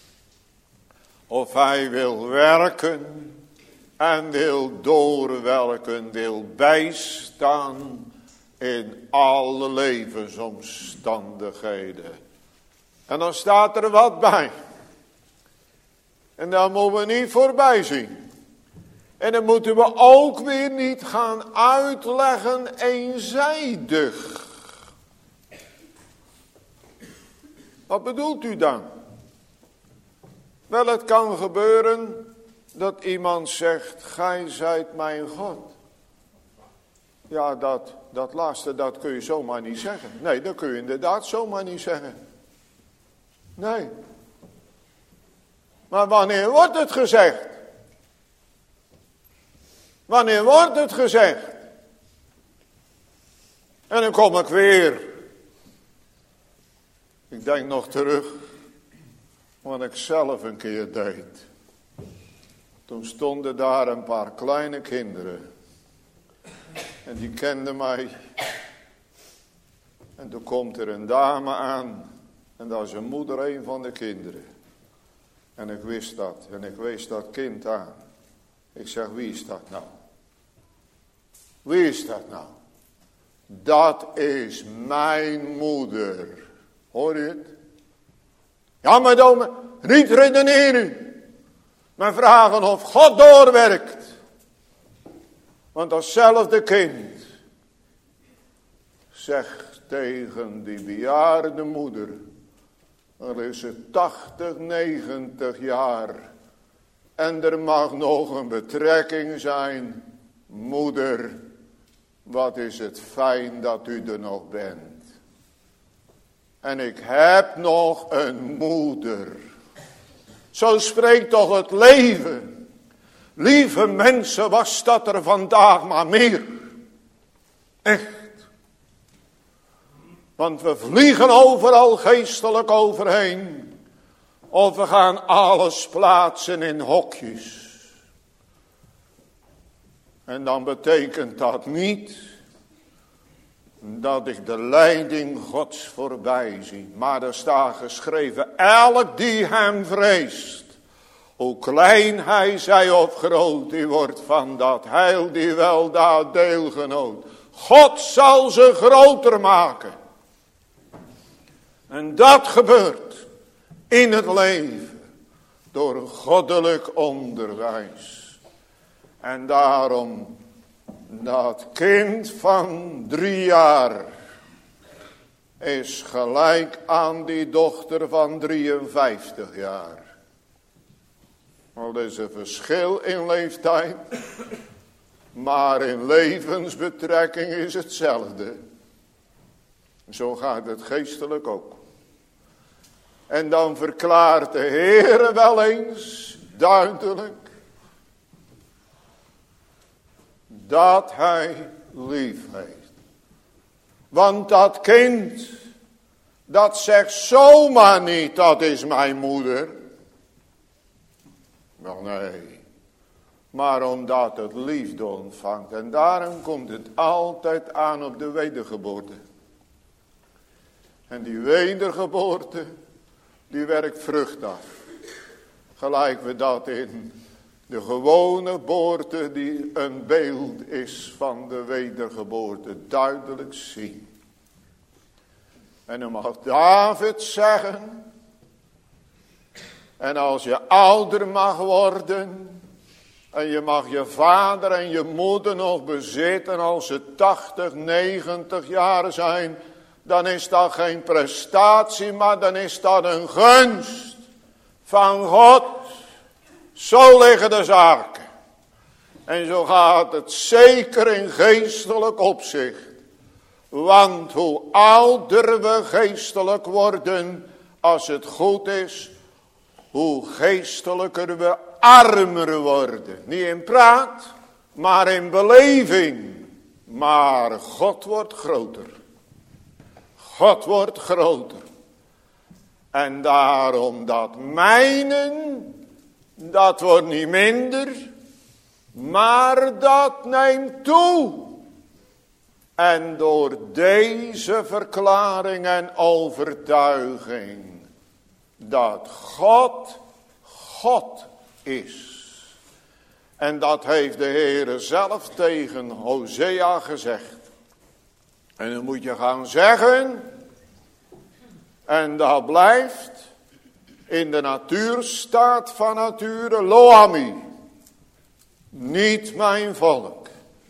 of hij wil werken en wil doorwerken, wil bijstaan in alle levensomstandigheden. En dan staat er wat bij. En daar moeten we niet voorbij zien. En dan moeten we ook weer niet gaan uitleggen eenzijdig. Wat bedoelt u dan? Wel, het kan gebeuren dat iemand zegt, gij zijt mijn God. Ja, dat, dat laatste, dat kun je zomaar niet zeggen. Nee, dat kun je inderdaad zomaar niet zeggen. Nee. Maar wanneer wordt het gezegd? Wanneer wordt het gezegd? En dan kom ik weer. Ik denk nog terug. Wat ik zelf een keer deed. Toen stonden daar een paar kleine kinderen. En die kenden mij. En toen komt er een dame aan. En dat is een moeder, een van de kinderen. En ik wist dat. En ik wees dat kind aan. Ik zeg, wie is dat nou? Wie is dat nou? Dat is mijn moeder. Hoor je het? Ja, maar domme, niet redeneren. Maar vragen of God doorwerkt. Want datzelfde kind zegt tegen die bejaarde moeder. Er is het tachtig, negentig jaar. En er mag nog een betrekking zijn. Moeder, wat is het fijn dat u er nog bent. En ik heb nog een moeder. Zo spreekt toch het leven. Lieve mensen, was dat er vandaag maar meer. Echt. Want we vliegen overal geestelijk overheen. Of we gaan alles plaatsen in hokjes. En dan betekent dat niet dat ik de leiding Gods voorbij zie. Maar er staat geschreven, elk die hem vreest. Hoe klein hij zij of groot, die wordt van dat heil die wel daar deelgenoot. God zal ze groter maken. En dat gebeurt in het leven door een goddelijk onderwijs. En daarom dat kind van drie jaar is gelijk aan die dochter van drieënvijftig jaar. Al is een verschil in leeftijd, maar in levensbetrekking is hetzelfde. Zo gaat het geestelijk ook. En dan verklaart de Heer wel eens duidelijk dat hij lief heeft. Want dat kind, dat zegt zomaar niet, dat is mijn moeder. Wel nee, maar omdat het liefde ontvangt. En daarom komt het altijd aan op de wedergeboorte. En die wedergeboorte, die werkt vrucht af. Gelijk we dat in de gewone geboorte, die een beeld is van de wedergeboorte, duidelijk zien. En dan mag David zeggen, en als je ouder mag worden, en je mag je vader en je moeder nog bezitten als ze tachtig, negentig jaar zijn, dan is dat geen prestatie, maar dan is dat een gunst van God. Zo liggen de zaken. En zo gaat het zeker in geestelijk opzicht. Want hoe ouder we geestelijk worden, als het goed is, hoe geestelijker we armer worden. Niet in praat, maar in beleving. Maar God wordt groter. God wordt groter. En daarom dat mijnen, dat wordt niet minder, maar dat neemt toe. En door deze verklaring en overtuiging, dat God, God is. En dat heeft de Heere zelf tegen Hosea gezegd. En dan moet je gaan zeggen, en dat blijft in de natuurstaat van nature, Loami, niet mijn volk.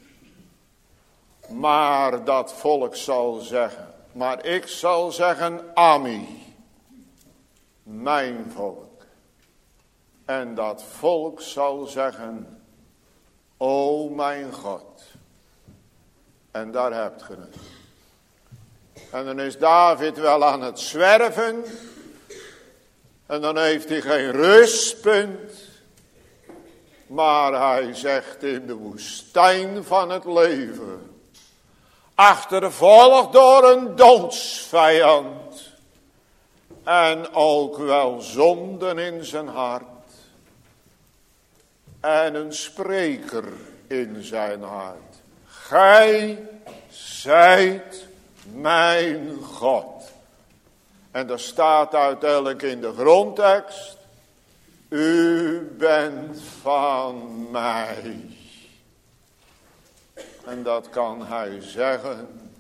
Maar dat volk zal zeggen, maar ik zal zeggen, Ami, mijn volk. En dat volk zal zeggen, o mijn God, En daar hebt ge het. En dan is David wel aan het zwerven. En dan heeft hij geen rustpunt. Maar hij zegt in de woestijn van het leven. Achtervolgd door een doodsvijand. En ook wel zonden in zijn hart. En een spreker in zijn hart. Gij zijt mijn God. En er staat uiteindelijk in de grondtekst. U bent van mij. En dat kan hij zeggen.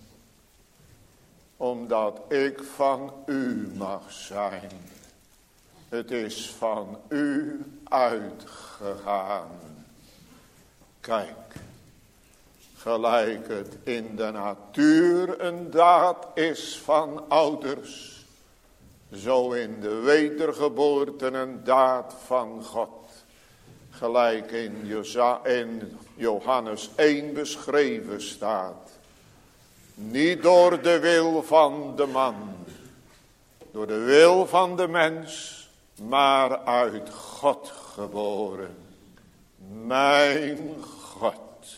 Omdat ik van u mag zijn. Het is van u uitgegaan. Kijk. Gelijk het in de natuur een daad is van ouders. Zo in de wedergeboorte een daad van God. Gelijk in, Joza, in Johannes één beschreven staat. Niet door de wil van de man. Door de wil van de mens. Maar uit God geboren. Mijn God.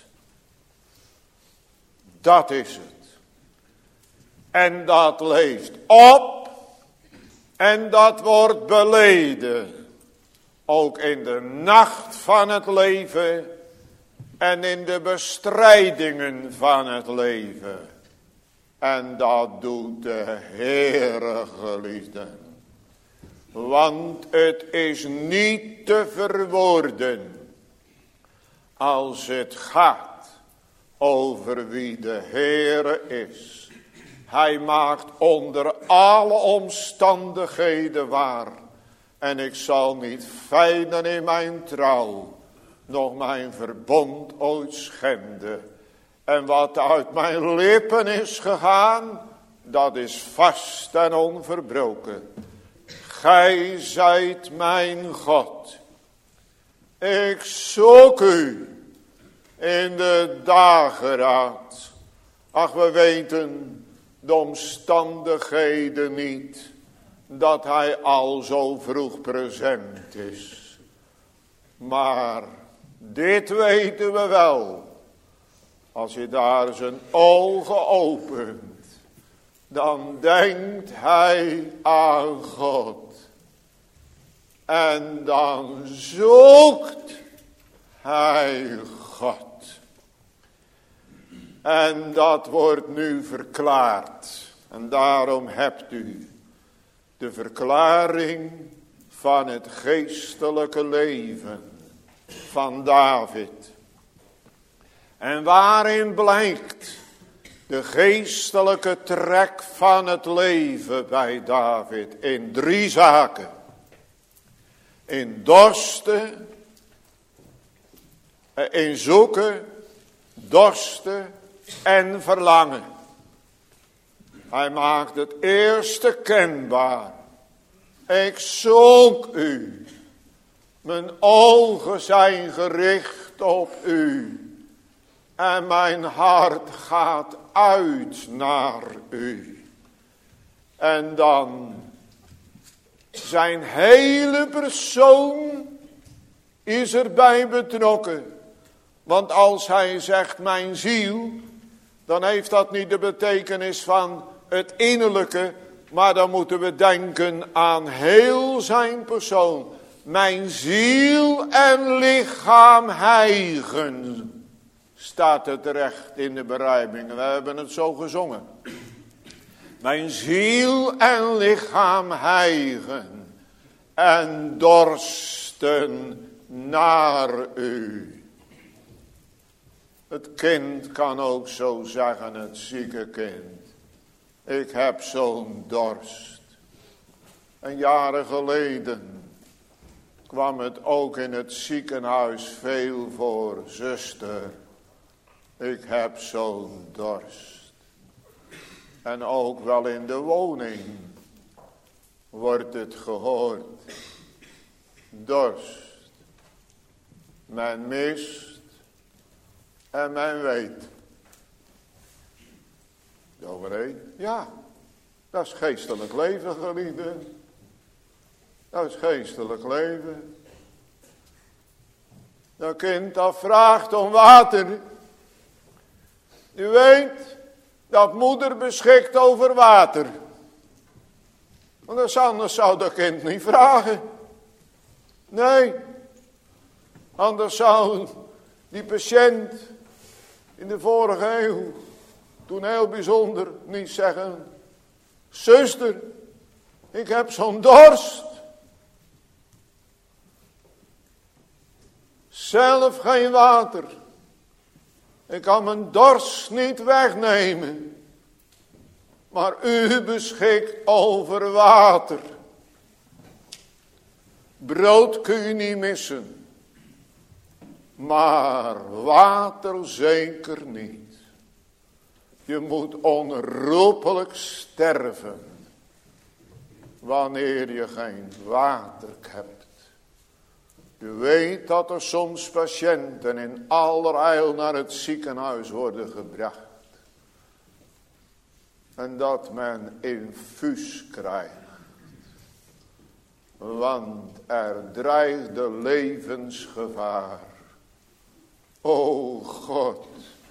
Dat is het. En dat leeft op. En dat wordt beleden. Ook in de nacht van het leven. En in de bestrijdingen van het leven. En dat doet de Heere geliefden. Want het is niet te verwoorden. Als het gaat. Over wie de Heere is. Hij maakt onder alle omstandigheden waar. En ik zal niet fijnen in mijn trouw. Nog mijn verbond ooit schenden. En wat uit mijn lippen is gegaan. Dat is vast en onverbroken. Gij zijt mijn God. Ik zoek u. In de dageraad. Ach, we weten de omstandigheden niet. Dat hij al zo vroeg present is. Maar dit weten we wel. Als je daar zijn ogen opent. Dan denkt hij aan God. En dan zoekt hij God. En dat wordt nu verklaard. En daarom hebt u de verklaring van het geestelijke leven van David. En waarin blijkt de geestelijke trek van het leven bij David in drie zaken. In dorsten, in zoeken, dorsten en verlangen. Hij maakt het eerste kenbaar. Ik zoek u. Mijn ogen zijn gericht op u. En mijn hart gaat uit naar u. En dan zijn hele persoon is erbij betrokken. Want als hij zegt mijn ziel, dan heeft dat niet de betekenis van het innerlijke, maar dan moeten we denken aan heel zijn persoon. Mijn ziel en lichaam hijgen, staat het terecht in de berijming. We hebben het zo gezongen. Mijn ziel en lichaam hijgen en dorsten naar u. Het kind kan ook zo zeggen, het zieke kind. Ik heb zo'n dorst. En jaren geleden kwam het ook in het ziekenhuis veel voor. Zuster, ik heb zo'n dorst. En ook wel in de woning wordt het gehoord. Dorst. Men mist en men weet. Dominee, ja. Dat is geestelijk leven, geliefden. Dat is geestelijk leven. Dat kind dat vraagt om water. U weet dat moeder beschikt over water. Want anders zou dat kind niet vragen. Nee. Anders zou die patiënt in de vorige eeuw, toen heel bijzonder, niet zeggen: zuster, ik heb zo'n dorst. Zelf geen water. Ik kan mijn dorst niet wegnemen. Maar u beschikt over water. Brood kun je niet missen. Maar water zeker niet. Je moet onherroepelijk sterven. Wanneer je geen water hebt. U weet dat er soms patiënten in allerijl naar het ziekenhuis worden gebracht. En dat men infuus krijgt. Want er dreigde levensgevaar. O God,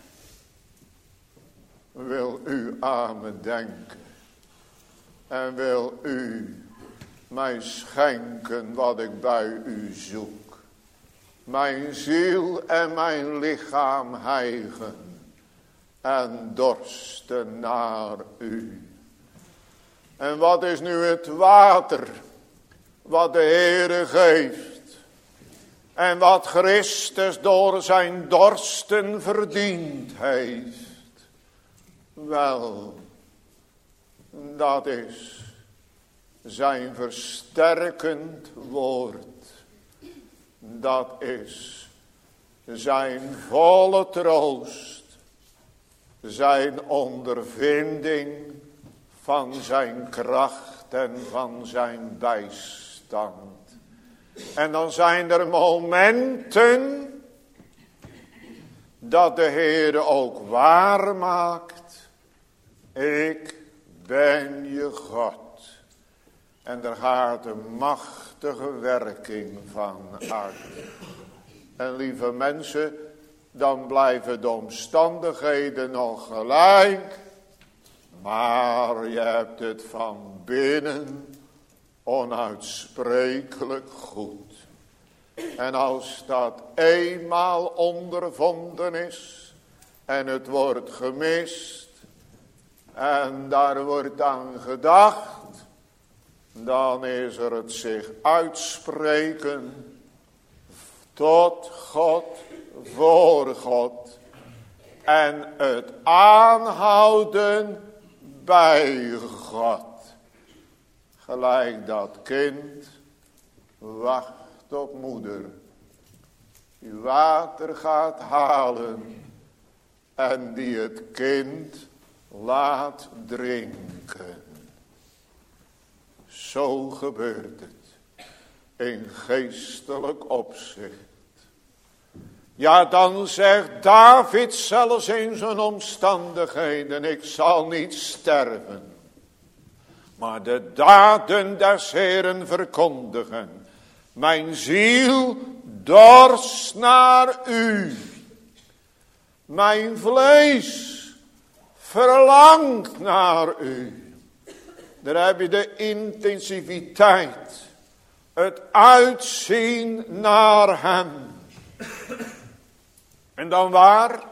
wil u aan me denken. En wil u mij schenken wat ik bij u zoek. Mijn ziel en mijn lichaam hijgen en dorsten naar u. En wat is nu het water wat de Heere geeft? En wat Christus door zijn dorsten verdiend heeft? Wel, dat is zijn versterkend woord. Dat is zijn volle troost. Zijn ondervinding van zijn kracht en van zijn bijstand. En dan zijn er momenten dat de Heer ook waar maakt. Ik ben je God. En er gaat een machtige werking van uit. En lieve mensen, dan blijven de omstandigheden nog gelijk. Maar je hebt het van binnen onuitsprekelijk goed. En als dat eenmaal ondervonden is en het wordt gemist en daar wordt aan gedacht, dan is er het zich uitspreken tot God, voor God. En het aanhouden bij God. Gelijk dat kind wacht op moeder. Die water gaat halen. En die het kind laat drinken. Zo gebeurt het in geestelijk opzicht. Ja, dan zegt David zelfs in zijn omstandigheden: ik zal niet sterven, maar de daden des Heeren verkondigen. Mijn ziel dorst naar u. Mijn vlees verlangt naar u. Daar heb je de intensiviteit. Het uitzien naar hem. En dan waar?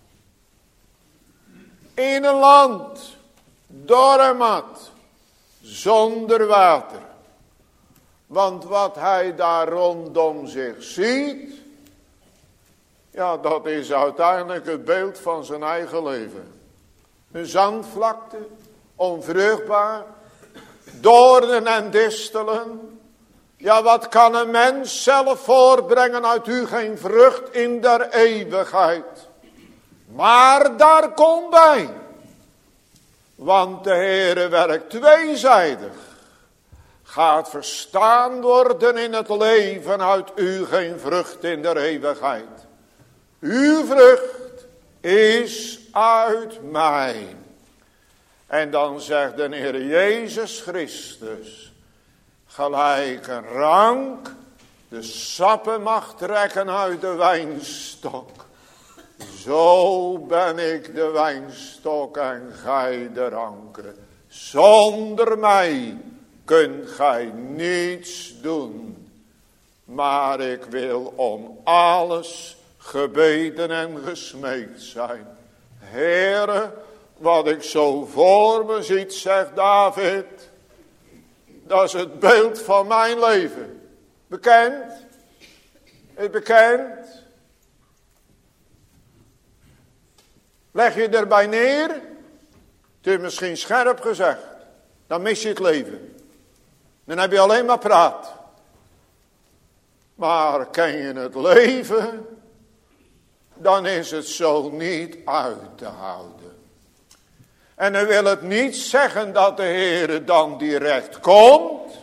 In een land, dor en mat, zonder water. Want wat hij daar rondom zich ziet, ja, dat is uiteindelijk het beeld van zijn eigen leven. Een zandvlakte, onvruchtbaar, doornen en distelen. Ja, wat kan een mens zelf voortbrengen uit u geen vrucht in der eeuwigheid. Maar daar komt bij. Want de Heere werkt tweezijdig. Gaat verstaan worden in het leven uit u geen vrucht in der eeuwigheid. Uw vrucht is uit mij. En dan zegt de Heer Jezus Christus, gelijk een rank de sappen mag trekken uit de wijnstok. Zo ben ik de wijnstok en gij de ranken. Zonder mij kunt gij niets doen. Maar ik wil om alles gebeden en gesmeekt zijn. Heere, wat ik zo voor me ziet, zegt David, dat is het beeld van mijn leven. Bekend? Is bekend? Leg je erbij neer? Het is misschien scherp gezegd. Dan mis je het leven. Dan heb je alleen maar praat. Maar ken je het leven? Dan is het zo niet uit te houden. En dan wil het niet zeggen dat de Heer dan direct komt.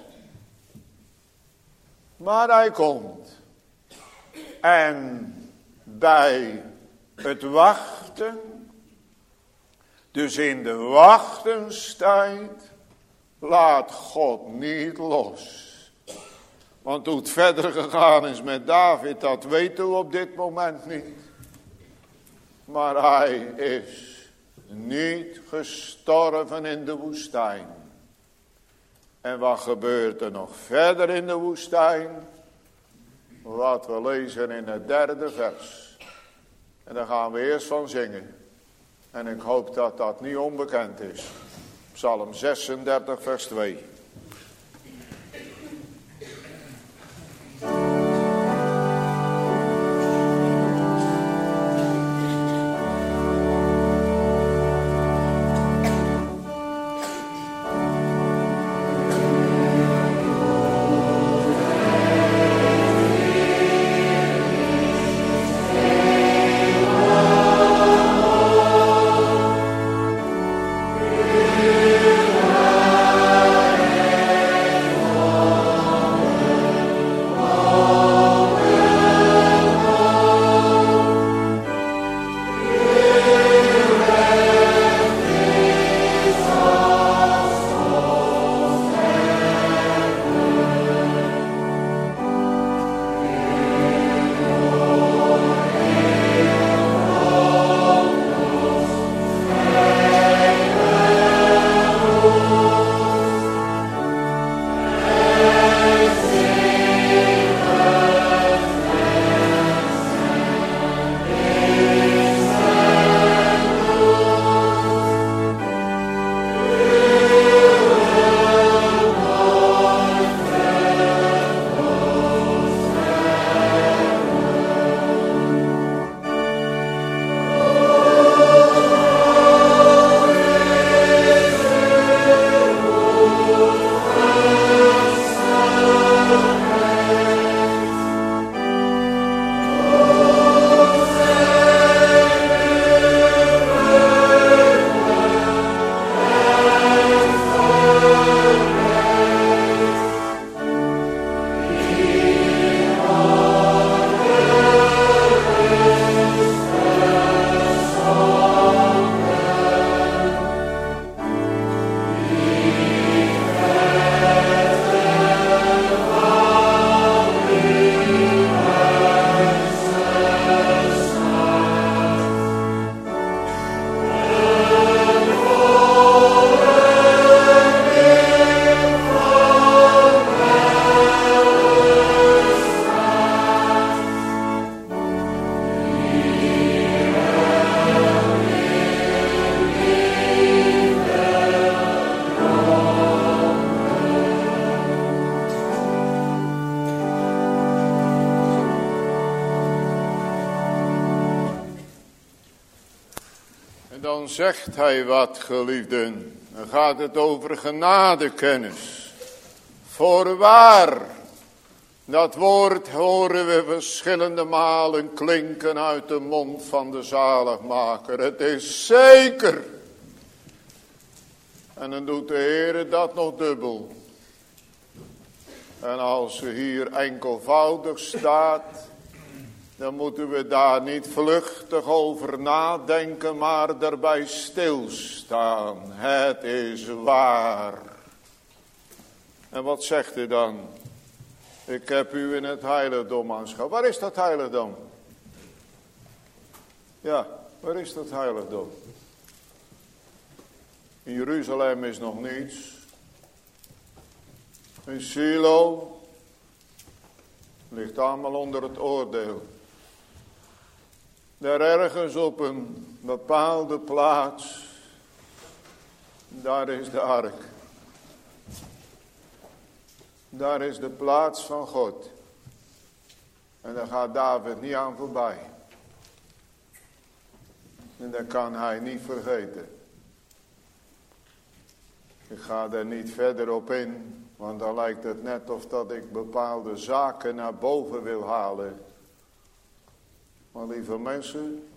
Maar hij komt. En bij het wachten, dus in de wachtenstijd, laat God niet los. Want hoe het verder gegaan is met David, dat weten we op dit moment niet. Maar hij is niet gestorven in de woestijn. En wat gebeurt er nog verder in de woestijn? Wat we lezen in het derde vers. En daar gaan we eerst van zingen. En ik hoop dat dat niet onbekend is. Psalm zesendertig vers twee. Zegt hij wat, geliefden, dan gaat het over genadekennis. Voorwaar, dat woord horen we verschillende malen klinken uit de mond van de zaligmaker. Het is zeker. En dan doet de Heer dat nog dubbel. En als er hier enkelvoudig staat, dan moeten we daar niet vluchtig over nadenken, maar erbij stilstaan. Het is waar. En wat zegt u dan? Ik heb u in het heiligdom aanschouwd. Waar is dat heiligdom? Ja, waar is dat heiligdom? In Jeruzalem is nog niets. In Silo ligt allemaal onder het oordeel. Daar ergens op een bepaalde plaats, daar is de ark. Daar is de plaats van God. En daar gaat David niet aan voorbij. En dat kan hij niet vergeten. Ik ga er niet verder op in, want dan lijkt het net of dat ik bepaalde zaken naar boven wil halen. Maar lieve mensen,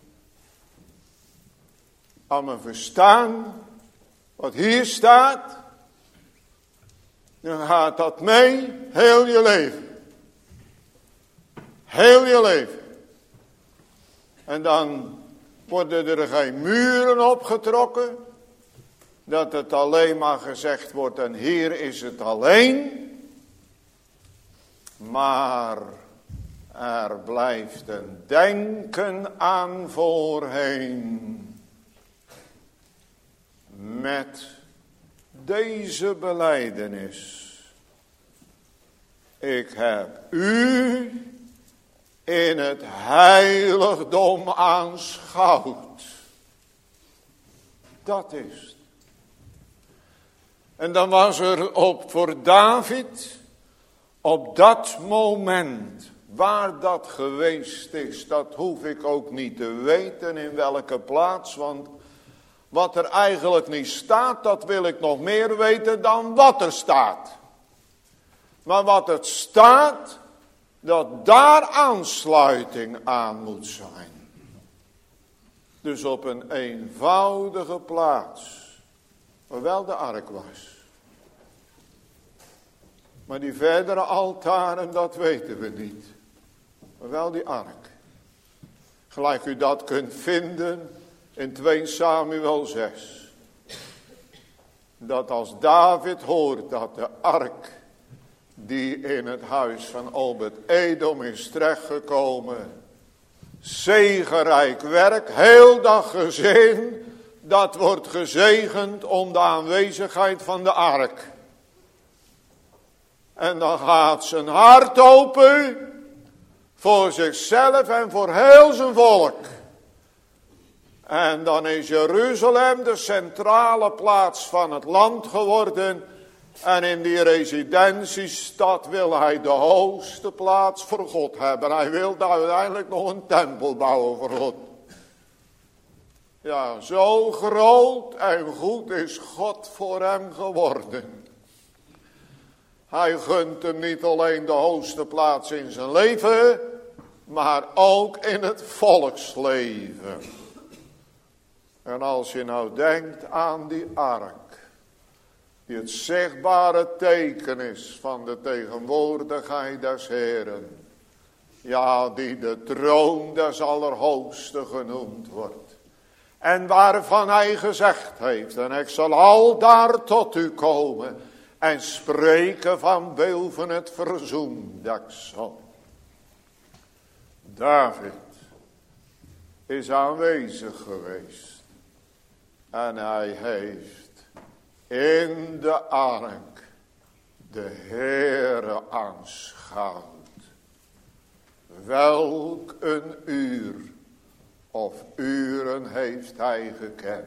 aan mijn verstaan, wat hier staat, dan gaat dat mee heel je leven. Heel je leven. En dan worden er geen muren opgetrokken. Dat het alleen maar gezegd wordt en hier is het alleen. Maar er blijft een denken aan voorheen. Met deze belijdenis. Ik heb u in het heiligdom aanschouwd. Dat is het. En dan was er op voor David, op dat moment, waar dat geweest is, dat hoef ik ook niet te weten in welke plaats, want wat er eigenlijk niet staat, dat wil ik nog meer weten dan wat er staat. Maar wat er staat, dat daar aansluiting aan moet zijn. Dus op een eenvoudige plaats, waar wel de ark was. Maar die verdere altaren, dat weten we niet. Maar wel die ark. Gelijk u dat kunt vinden in twee Samuel zes. Dat als David hoort dat de ark die in het huis van Obed-Edom is terechtgekomen, zegenrijk werk, heel dat gezin, dat wordt gezegend om de aanwezigheid van de ark. En dan gaat zijn hart open voor zichzelf en voor heel zijn volk. En dan is Jeruzalem de centrale plaats van het land geworden. En in die residentiestad wil hij de hoogste plaats voor God hebben. Hij wil daar uiteindelijk nog een tempel bouwen voor God. Ja, zo groot en goed is God voor hem geworden. Hij gunt hem niet alleen de hoogste plaats in zijn leven, maar ook in het volksleven. En als je nou denkt aan die ark, die het zichtbare teken is van de tegenwoordigheid des Heeren. Ja, die de troon des Allerhoogste genoemd wordt. En waarvan hij gezegd heeft, en ik zal al daar tot u komen en spreken van boven het verzoendeksel. David is aanwezig geweest. En hij heeft in de ark de Heere aanschouwd. Welk een uur of uren heeft hij gekend.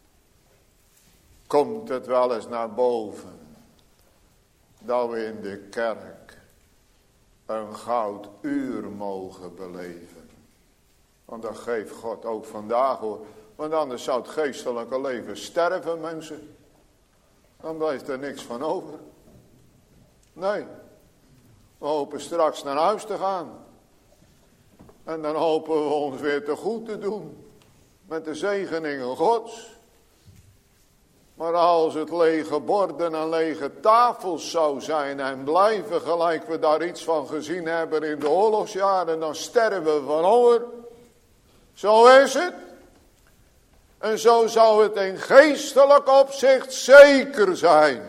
Komt het wel eens naar boven dat we in de kerk een goud uur mogen beleven. Want dat geeft God ook vandaag hoor. Want anders zou het geestelijke leven sterven, mensen. Dan blijft er niks van over. Nee. We hopen straks naar huis te gaan. En dan hopen we ons weer te goed te doen. Met de zegeningen Gods. Maar als het lege borden en lege tafels zou zijn en blijven gelijk we daar iets van gezien hebben in de oorlogsjaren, dan sterven we van honger. Zo is het. En zo zou het in geestelijk opzicht zeker zijn.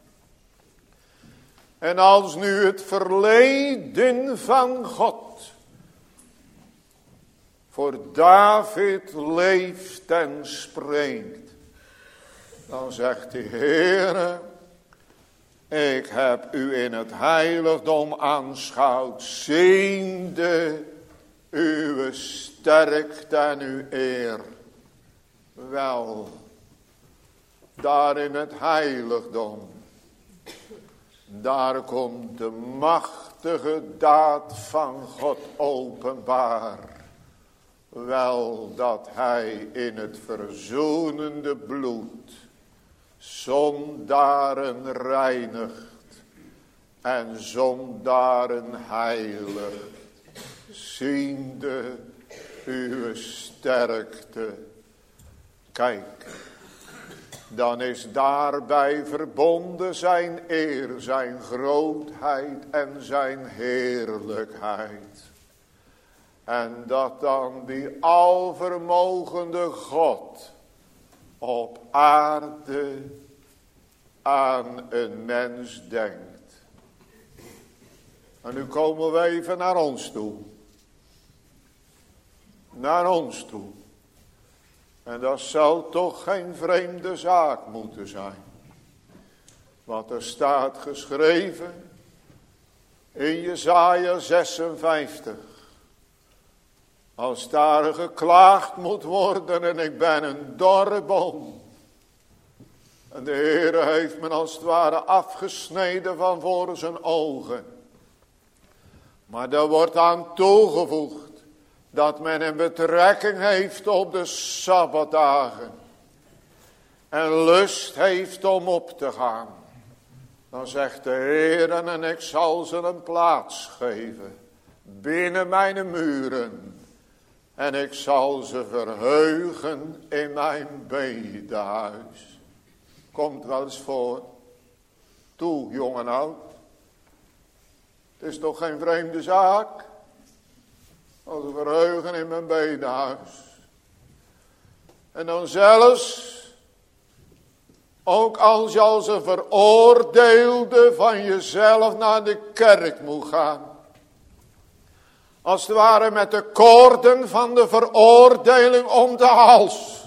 En als nu het verleden van God voor David leeft en spreekt, dan zegt de Heere, ik heb u in het heiligdom aanschouwd, ziende uw sterkte en uw eer. Wel, daar in het heiligdom, daar komt de machtige daad van God openbaar. Wel, dat hij in het verzoenende bloed zondaren reinigt en zondaren heiligt, ziende uw sterkte. Kijk, dan is daarbij verbonden zijn eer, zijn grootheid en zijn heerlijkheid. En dat dan die alvermogende God op aarde aan een mens denkt. En nu komen we even naar ons toe. Naar ons toe. En dat zou toch geen vreemde zaak moeten zijn. Want er staat geschreven in Jesaja zesenvijftig. Als daar geklaagd moet worden en ik ben een dorre boom. En de Heere heeft me als het ware afgesneden van voor zijn ogen. Maar er wordt aan toegevoegd dat men een betrekking heeft op de Sabbatdagen. En lust heeft om op te gaan. Dan zegt de Heer, en ik zal ze een plaats geven binnen mijn muren. En ik zal ze verheugen in mijn bedehuis. Komt wel eens voor. Toe, jong en oud. Het is toch geen vreemde zaak. Als ze verheugen in mijn bedehuis. En dan zelfs, ook als je als een veroordeelde van jezelf naar de kerk moet gaan. Als het ware met de koorden van de veroordeling om de hals.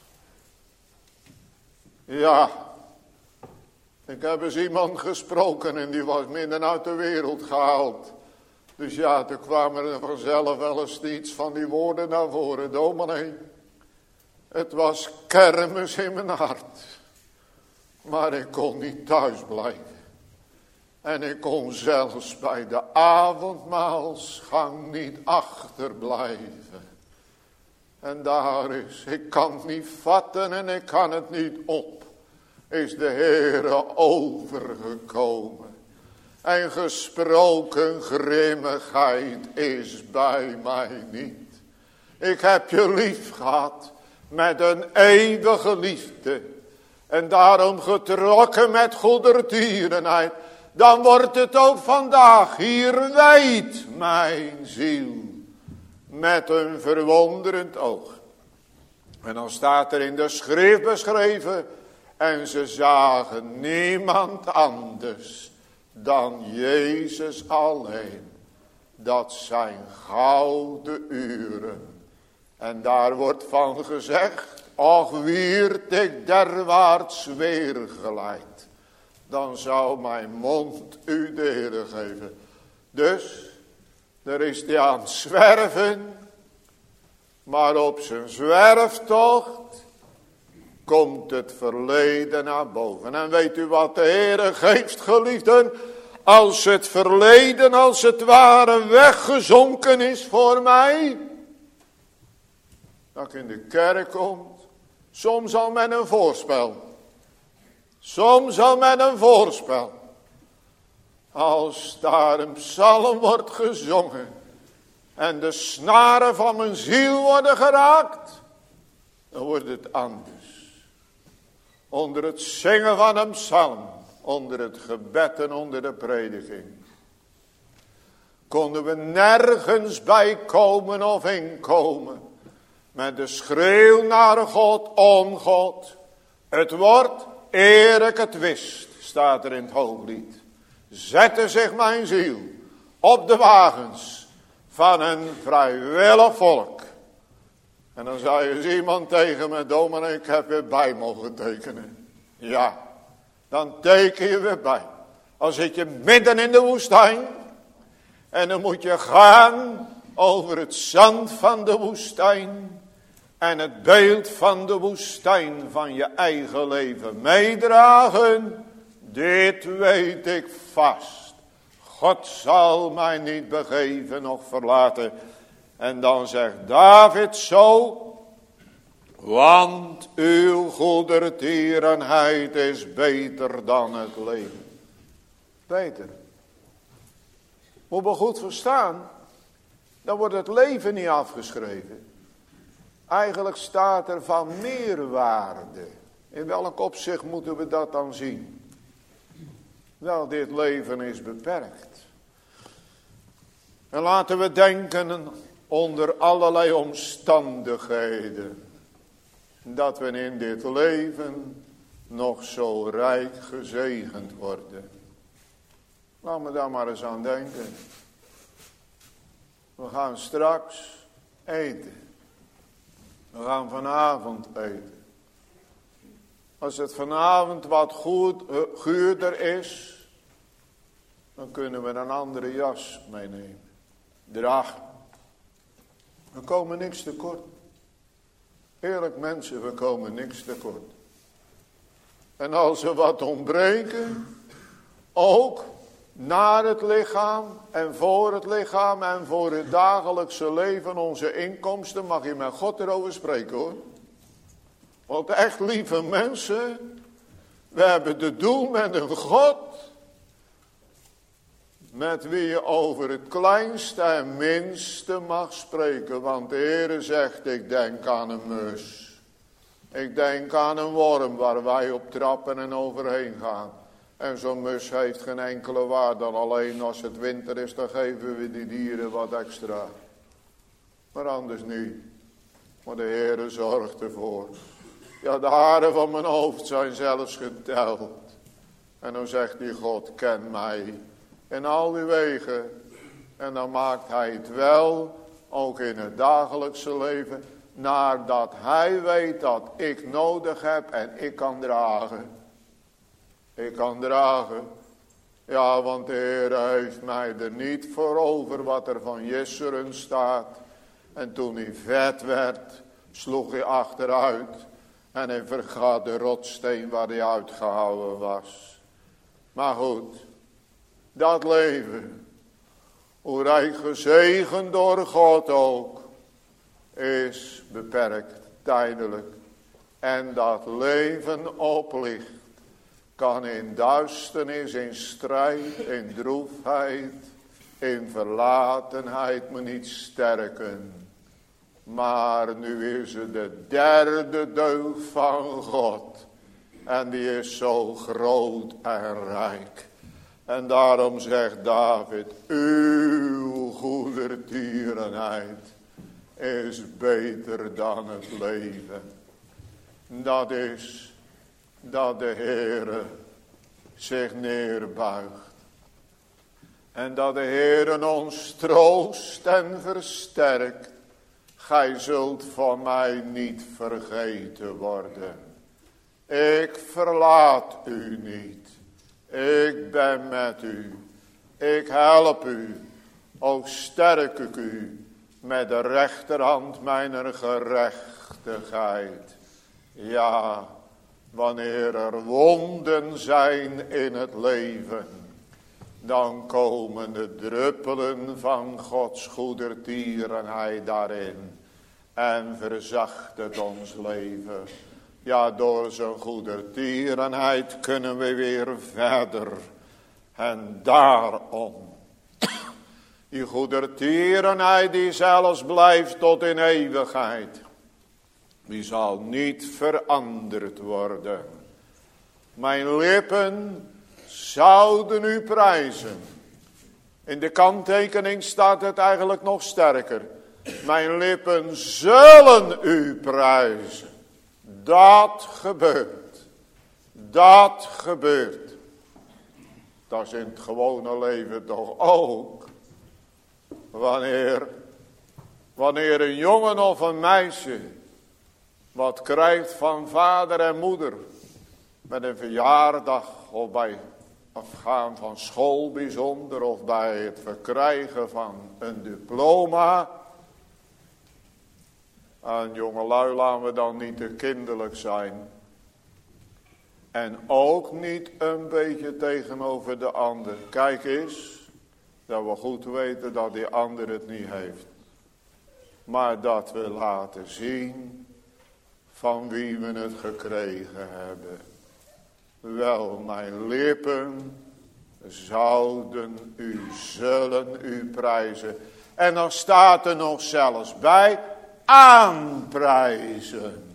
Ja, ik heb eens iemand gesproken en die was midden uit de wereld gehaald. Dus ja, toen kwamen er vanzelf wel eens iets van die woorden naar voren. Dominee, het was kermis in mijn hart. Maar ik kon niet thuis blijven. En ik kon zelfs bij de avondmaalsgang niet achterblijven. En daar is, ik kan het niet vatten en ik kan het niet op. Is de Heere overgekomen. En gesproken grimmigheid is bij mij niet. Ik heb je lief gehad met een eeuwige liefde. En daarom getrokken met goedertierenheid. Dan wordt het ook vandaag, hier weet mijn ziel met een verwonderend oog. En dan staat er in de schrift beschreven, en ze zagen niemand anders dan Jezus alleen. Dat zijn gouden uren. En daar wordt van gezegd, och wierd ik derwaarts weer geleid. Dan zou mijn mond u de Heere geven. Dus, er is die aan het zwerven. Maar op zijn zwerftocht komt het verleden naar boven. En weet u wat de Heere geeft, geliefden? Als het verleden als het ware weggezonken is voor mij. Dat ik in de kerk komt. Soms al met een voorspel. Soms al met een voorspel. Als daar een psalm wordt gezongen. En de snaren van mijn ziel worden geraakt. Dan wordt het anders. onder het zingen van een psalm, onder het gebed en onder de prediking, konden we nergens bij komen of inkomen met de schreeuw naar God, om God. Het wordt, eer ik het wist, staat er in het Hooglied, zette zich mijn ziel op de wagens van een vrijwillig volk. En dan zei eens iemand tegen me, dominee, ik heb weer bij mogen tekenen. Ja, dan teken je weer bij. Al zit je midden in de woestijn en dan moet je gaan over het zand van de woestijn en het beeld van de woestijn van je eigen leven meedragen. Dit weet ik vast. God zal mij niet begeven of verlaten. En dan zegt David zo, want uw goedertierenheid is beter dan het leven. Beter. Moet we goed verstaan, dan wordt het leven niet afgeschreven. Eigenlijk staat er van meerwaarde. In welk opzicht moeten we dat dan zien? Wel, dit leven is beperkt. En laten we denken onder allerlei omstandigheden, dat we in dit leven nog zo rijk gezegend worden. Laat me daar maar eens aan denken. We gaan straks eten. We gaan vanavond eten. Als het vanavond wat goed, guurder is, dan kunnen we een andere jas meenemen. Dragen. We komen niks tekort. Eerlijk mensen, we komen niks tekort. En als er wat ontbreken, ook naar het lichaam en voor het lichaam en voor het dagelijkse leven, onze inkomsten, mag je met God erover spreken hoor. Want echt lieve mensen, we hebben de doel met een God, met wie je over het kleinste en minste mag spreken. Want de Heere zegt, ik denk aan een mus. Ik denk aan een worm waar wij op trappen en overheen gaan. En zo'n mus heeft geen enkele waarde dan alleen als het winter is, dan geven we die dieren wat extra. Maar anders niet. Maar de Heere zorgt ervoor. Ja, de haren van mijn hoofd zijn zelfs geteld. En dan zegt die God, ken mij in al die wegen. En dan maakt hij het wel, ook in het dagelijkse leven, nadat hij weet dat ik nodig heb en ik kan dragen. Ik kan dragen. Ja, want de Heer heeft mij er niet voor over wat er van Jeshurun staat. En toen hij vet werd, sloeg hij achteruit. En hij vergat de rotsteen waar hij uitgehouden was. Maar goed, dat leven, hoe rijk gezegend door God ook, is beperkt, tijdelijk. En dat leven oplicht, kan in duisternis, in strijd, in droefheid, in verlatenheid me niet sterken. Maar nu is het de derde deugd van God. En die is zo groot en rijk. En daarom zegt David, uw goedertierenheid is beter dan het leven. Dat is dat de Heere zich neerbuigt. En dat de Heere ons troost en versterkt. Gij zult van mij niet vergeten worden. Ik verlaat u niet. Ik ben met u. Ik help u. Ook sterk ik u met de rechterhand mijner gerechtigheid. Ja, wanneer er wonden zijn in het leven, dan komen de druppelen van Gods goedertierenheid daarin. En verzacht het ons leven. Ja, door zijn goedertierenheid kunnen we weer verder. En daarom, die goedertierenheid die zelfs blijft tot in eeuwigheid, die zal niet veranderd worden. Mijn lippen zouden u prijzen. In de kanttekening staat het eigenlijk nog sterker. Mijn lippen zullen u prijzen. Dat gebeurt. Dat gebeurt. Dat is in het gewone leven toch ook. Wanneer, wanneer een jongen of een meisje wat krijgt van vader en moeder. Met een verjaardag of bij afgaan van school bijzonder. Of bij het verkrijgen van een diploma. Aan jongelui laten we dan niet te kinderlijk zijn. En ook niet een beetje tegenover de ander. Kijk eens. Dat we goed weten dat die ander het niet heeft. Maar dat we laten zien van wie we het gekregen hebben. Wel, mijn lippen zouden u, zullen u prijzen. En dan staat er nog zelfs bij, aanprijzen.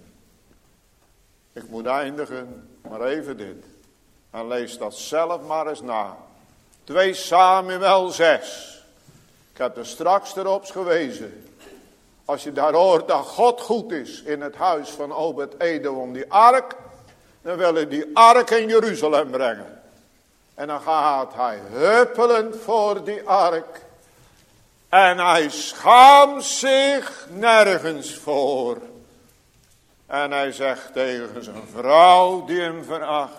Ik moet eindigen, maar even dit. En lees dat zelf maar eens na. twee Samuel zes. Ik heb er straks erop gewezen. Als je daar hoort dat God goed is in het huis van Obed-Edom om die ark. Dan wil hij die ark in Jeruzalem brengen. En dan gaat hij huppelend voor die ark. En hij schaamt zich nergens voor. En hij zegt tegen zijn vrouw die hem veracht.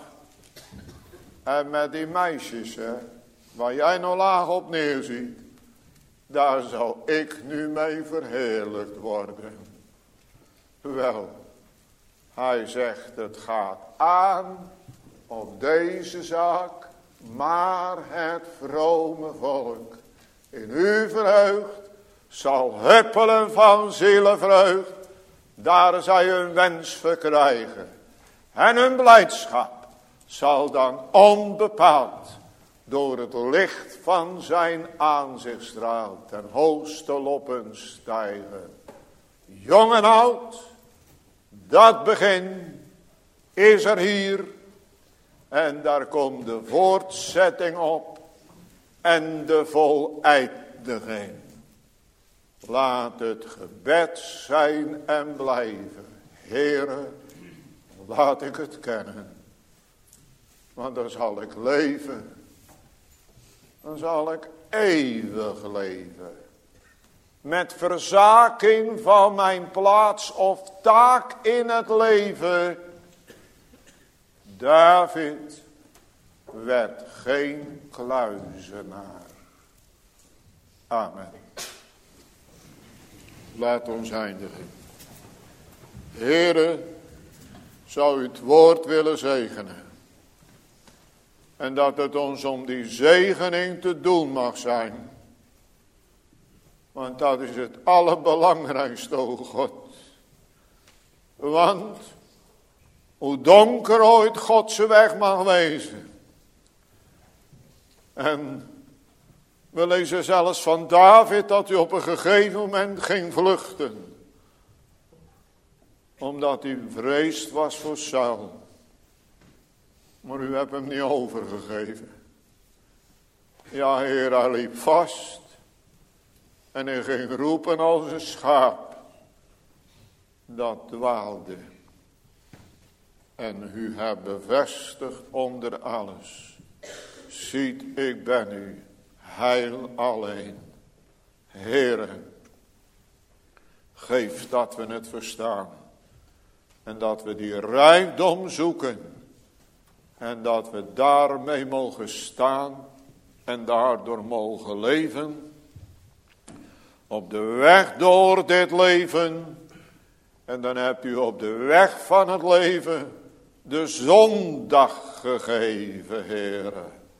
En met die meisjes, hè, waar jij nou laag op neerziet. Daar zal ik nu mee verheerlijkt worden. Wel, hij zegt het gaat aan op deze zaak. Maar het vrome volk in u verheugd zal huppelen van zielenvreugd. Daar zij hun wens verkrijgen. En hun blijdschap zal dan onbepaald door het licht van zijn aanzicht straalt ten hoogste loppen stijgen. Jong en oud, dat begin is er hier. En daar komt de voortzetting op en de voleindiging. Laat het gebed zijn en blijven. Heere, laat ik het kennen. Want dan zal ik leven. Dan zal ik eeuwig leven. Met verzaking van mijn plaats of taak in het leven. David werd geen kluizenaar. Amen. Laat ons eindigen. Heere, zou u het woord willen zegenen. En dat het ons om die zegening te doen mag zijn. Want dat is het allerbelangrijkste, o God. Want hoe donker ooit Godse weg mag wezen. En we lezen zelfs van David dat hij op een gegeven moment ging vluchten. Omdat hij vreesd was voor Saul. Maar u hebt hem niet overgegeven. Ja, Heer, hij liep vast. En hij ging roepen als een schaap. Dat dwaalde. En u hebt bevestigd onder alles. Ziet, ik ben u. Heil alleen. Heere, geef dat we het verstaan. En dat we die rijkdom zoeken. En dat we daarmee mogen staan. En daardoor mogen leven. Op de weg door dit leven. En dan hebt u op de weg van het leven de zondag gegeven, Heere.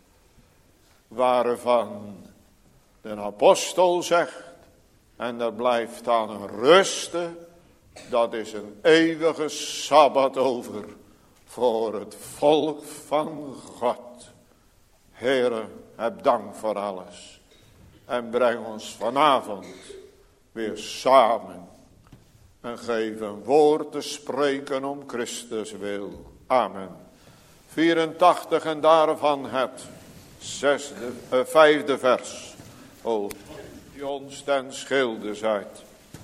Waarvan de apostel zegt, en dat blijft dan rusten, dat is een eeuwige Sabbat over voor het volk van God. Heere, heb dank voor alles. En breng ons vanavond weer samen. En geef een woord te spreken om Christus wil. Amen. vierentachtig en daarvan het zesde, uh, vijfde vers. O, die ons ten schilde zijt.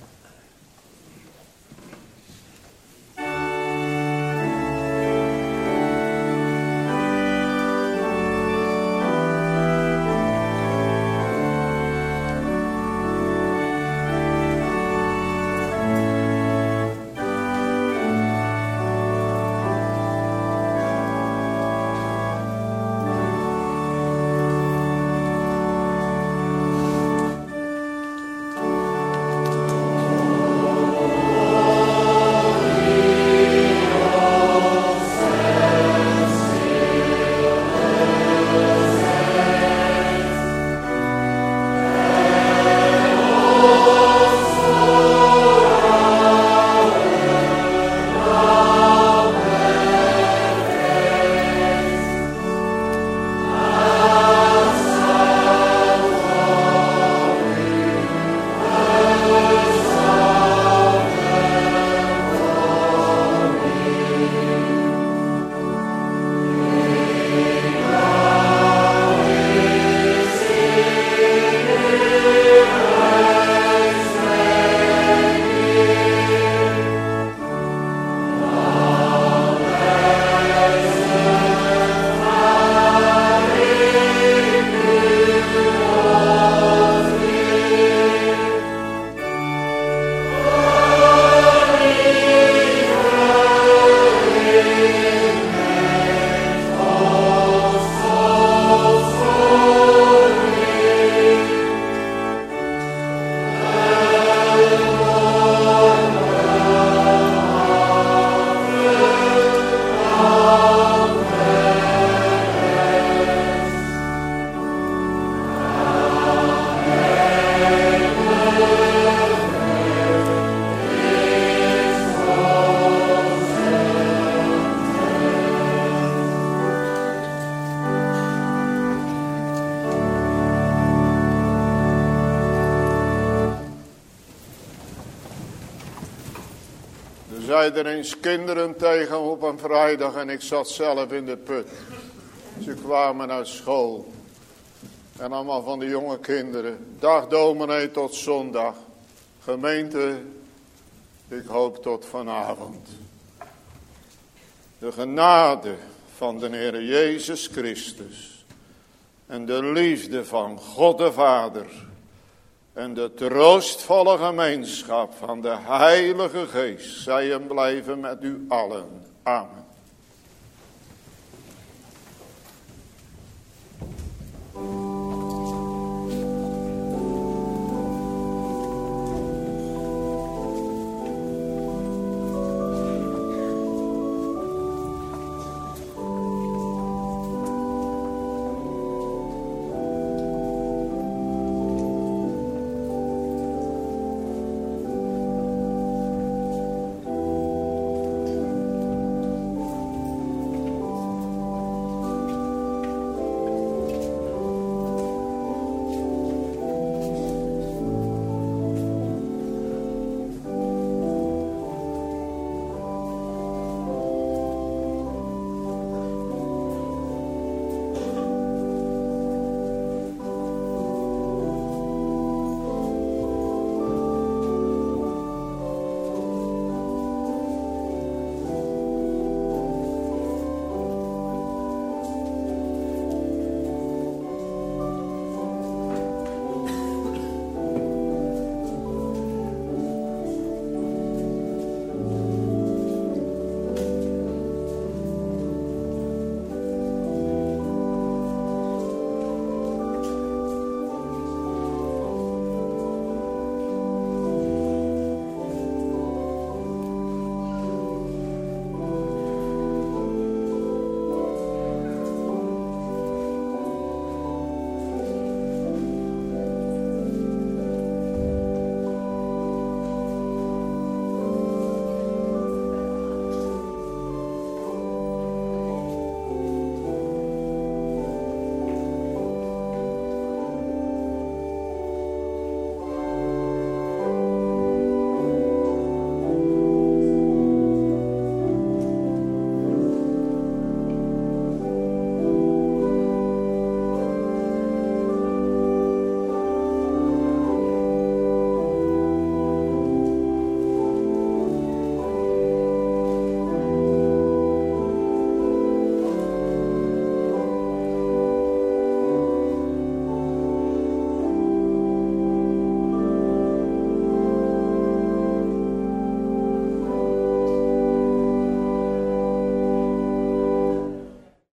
Er eens kinderen tegen op een vrijdag en ik zat zelf in de put. Ze kwamen uit school. En allemaal van de jonge kinderen. Dag dominee tot zondag. Gemeente, ik hoop tot vanavond. De genade van de Heer Jezus Christus. En de liefde van God de Vader. En de troostvolle gemeenschap van de Heilige Geest zij en blijven met u allen. Amen.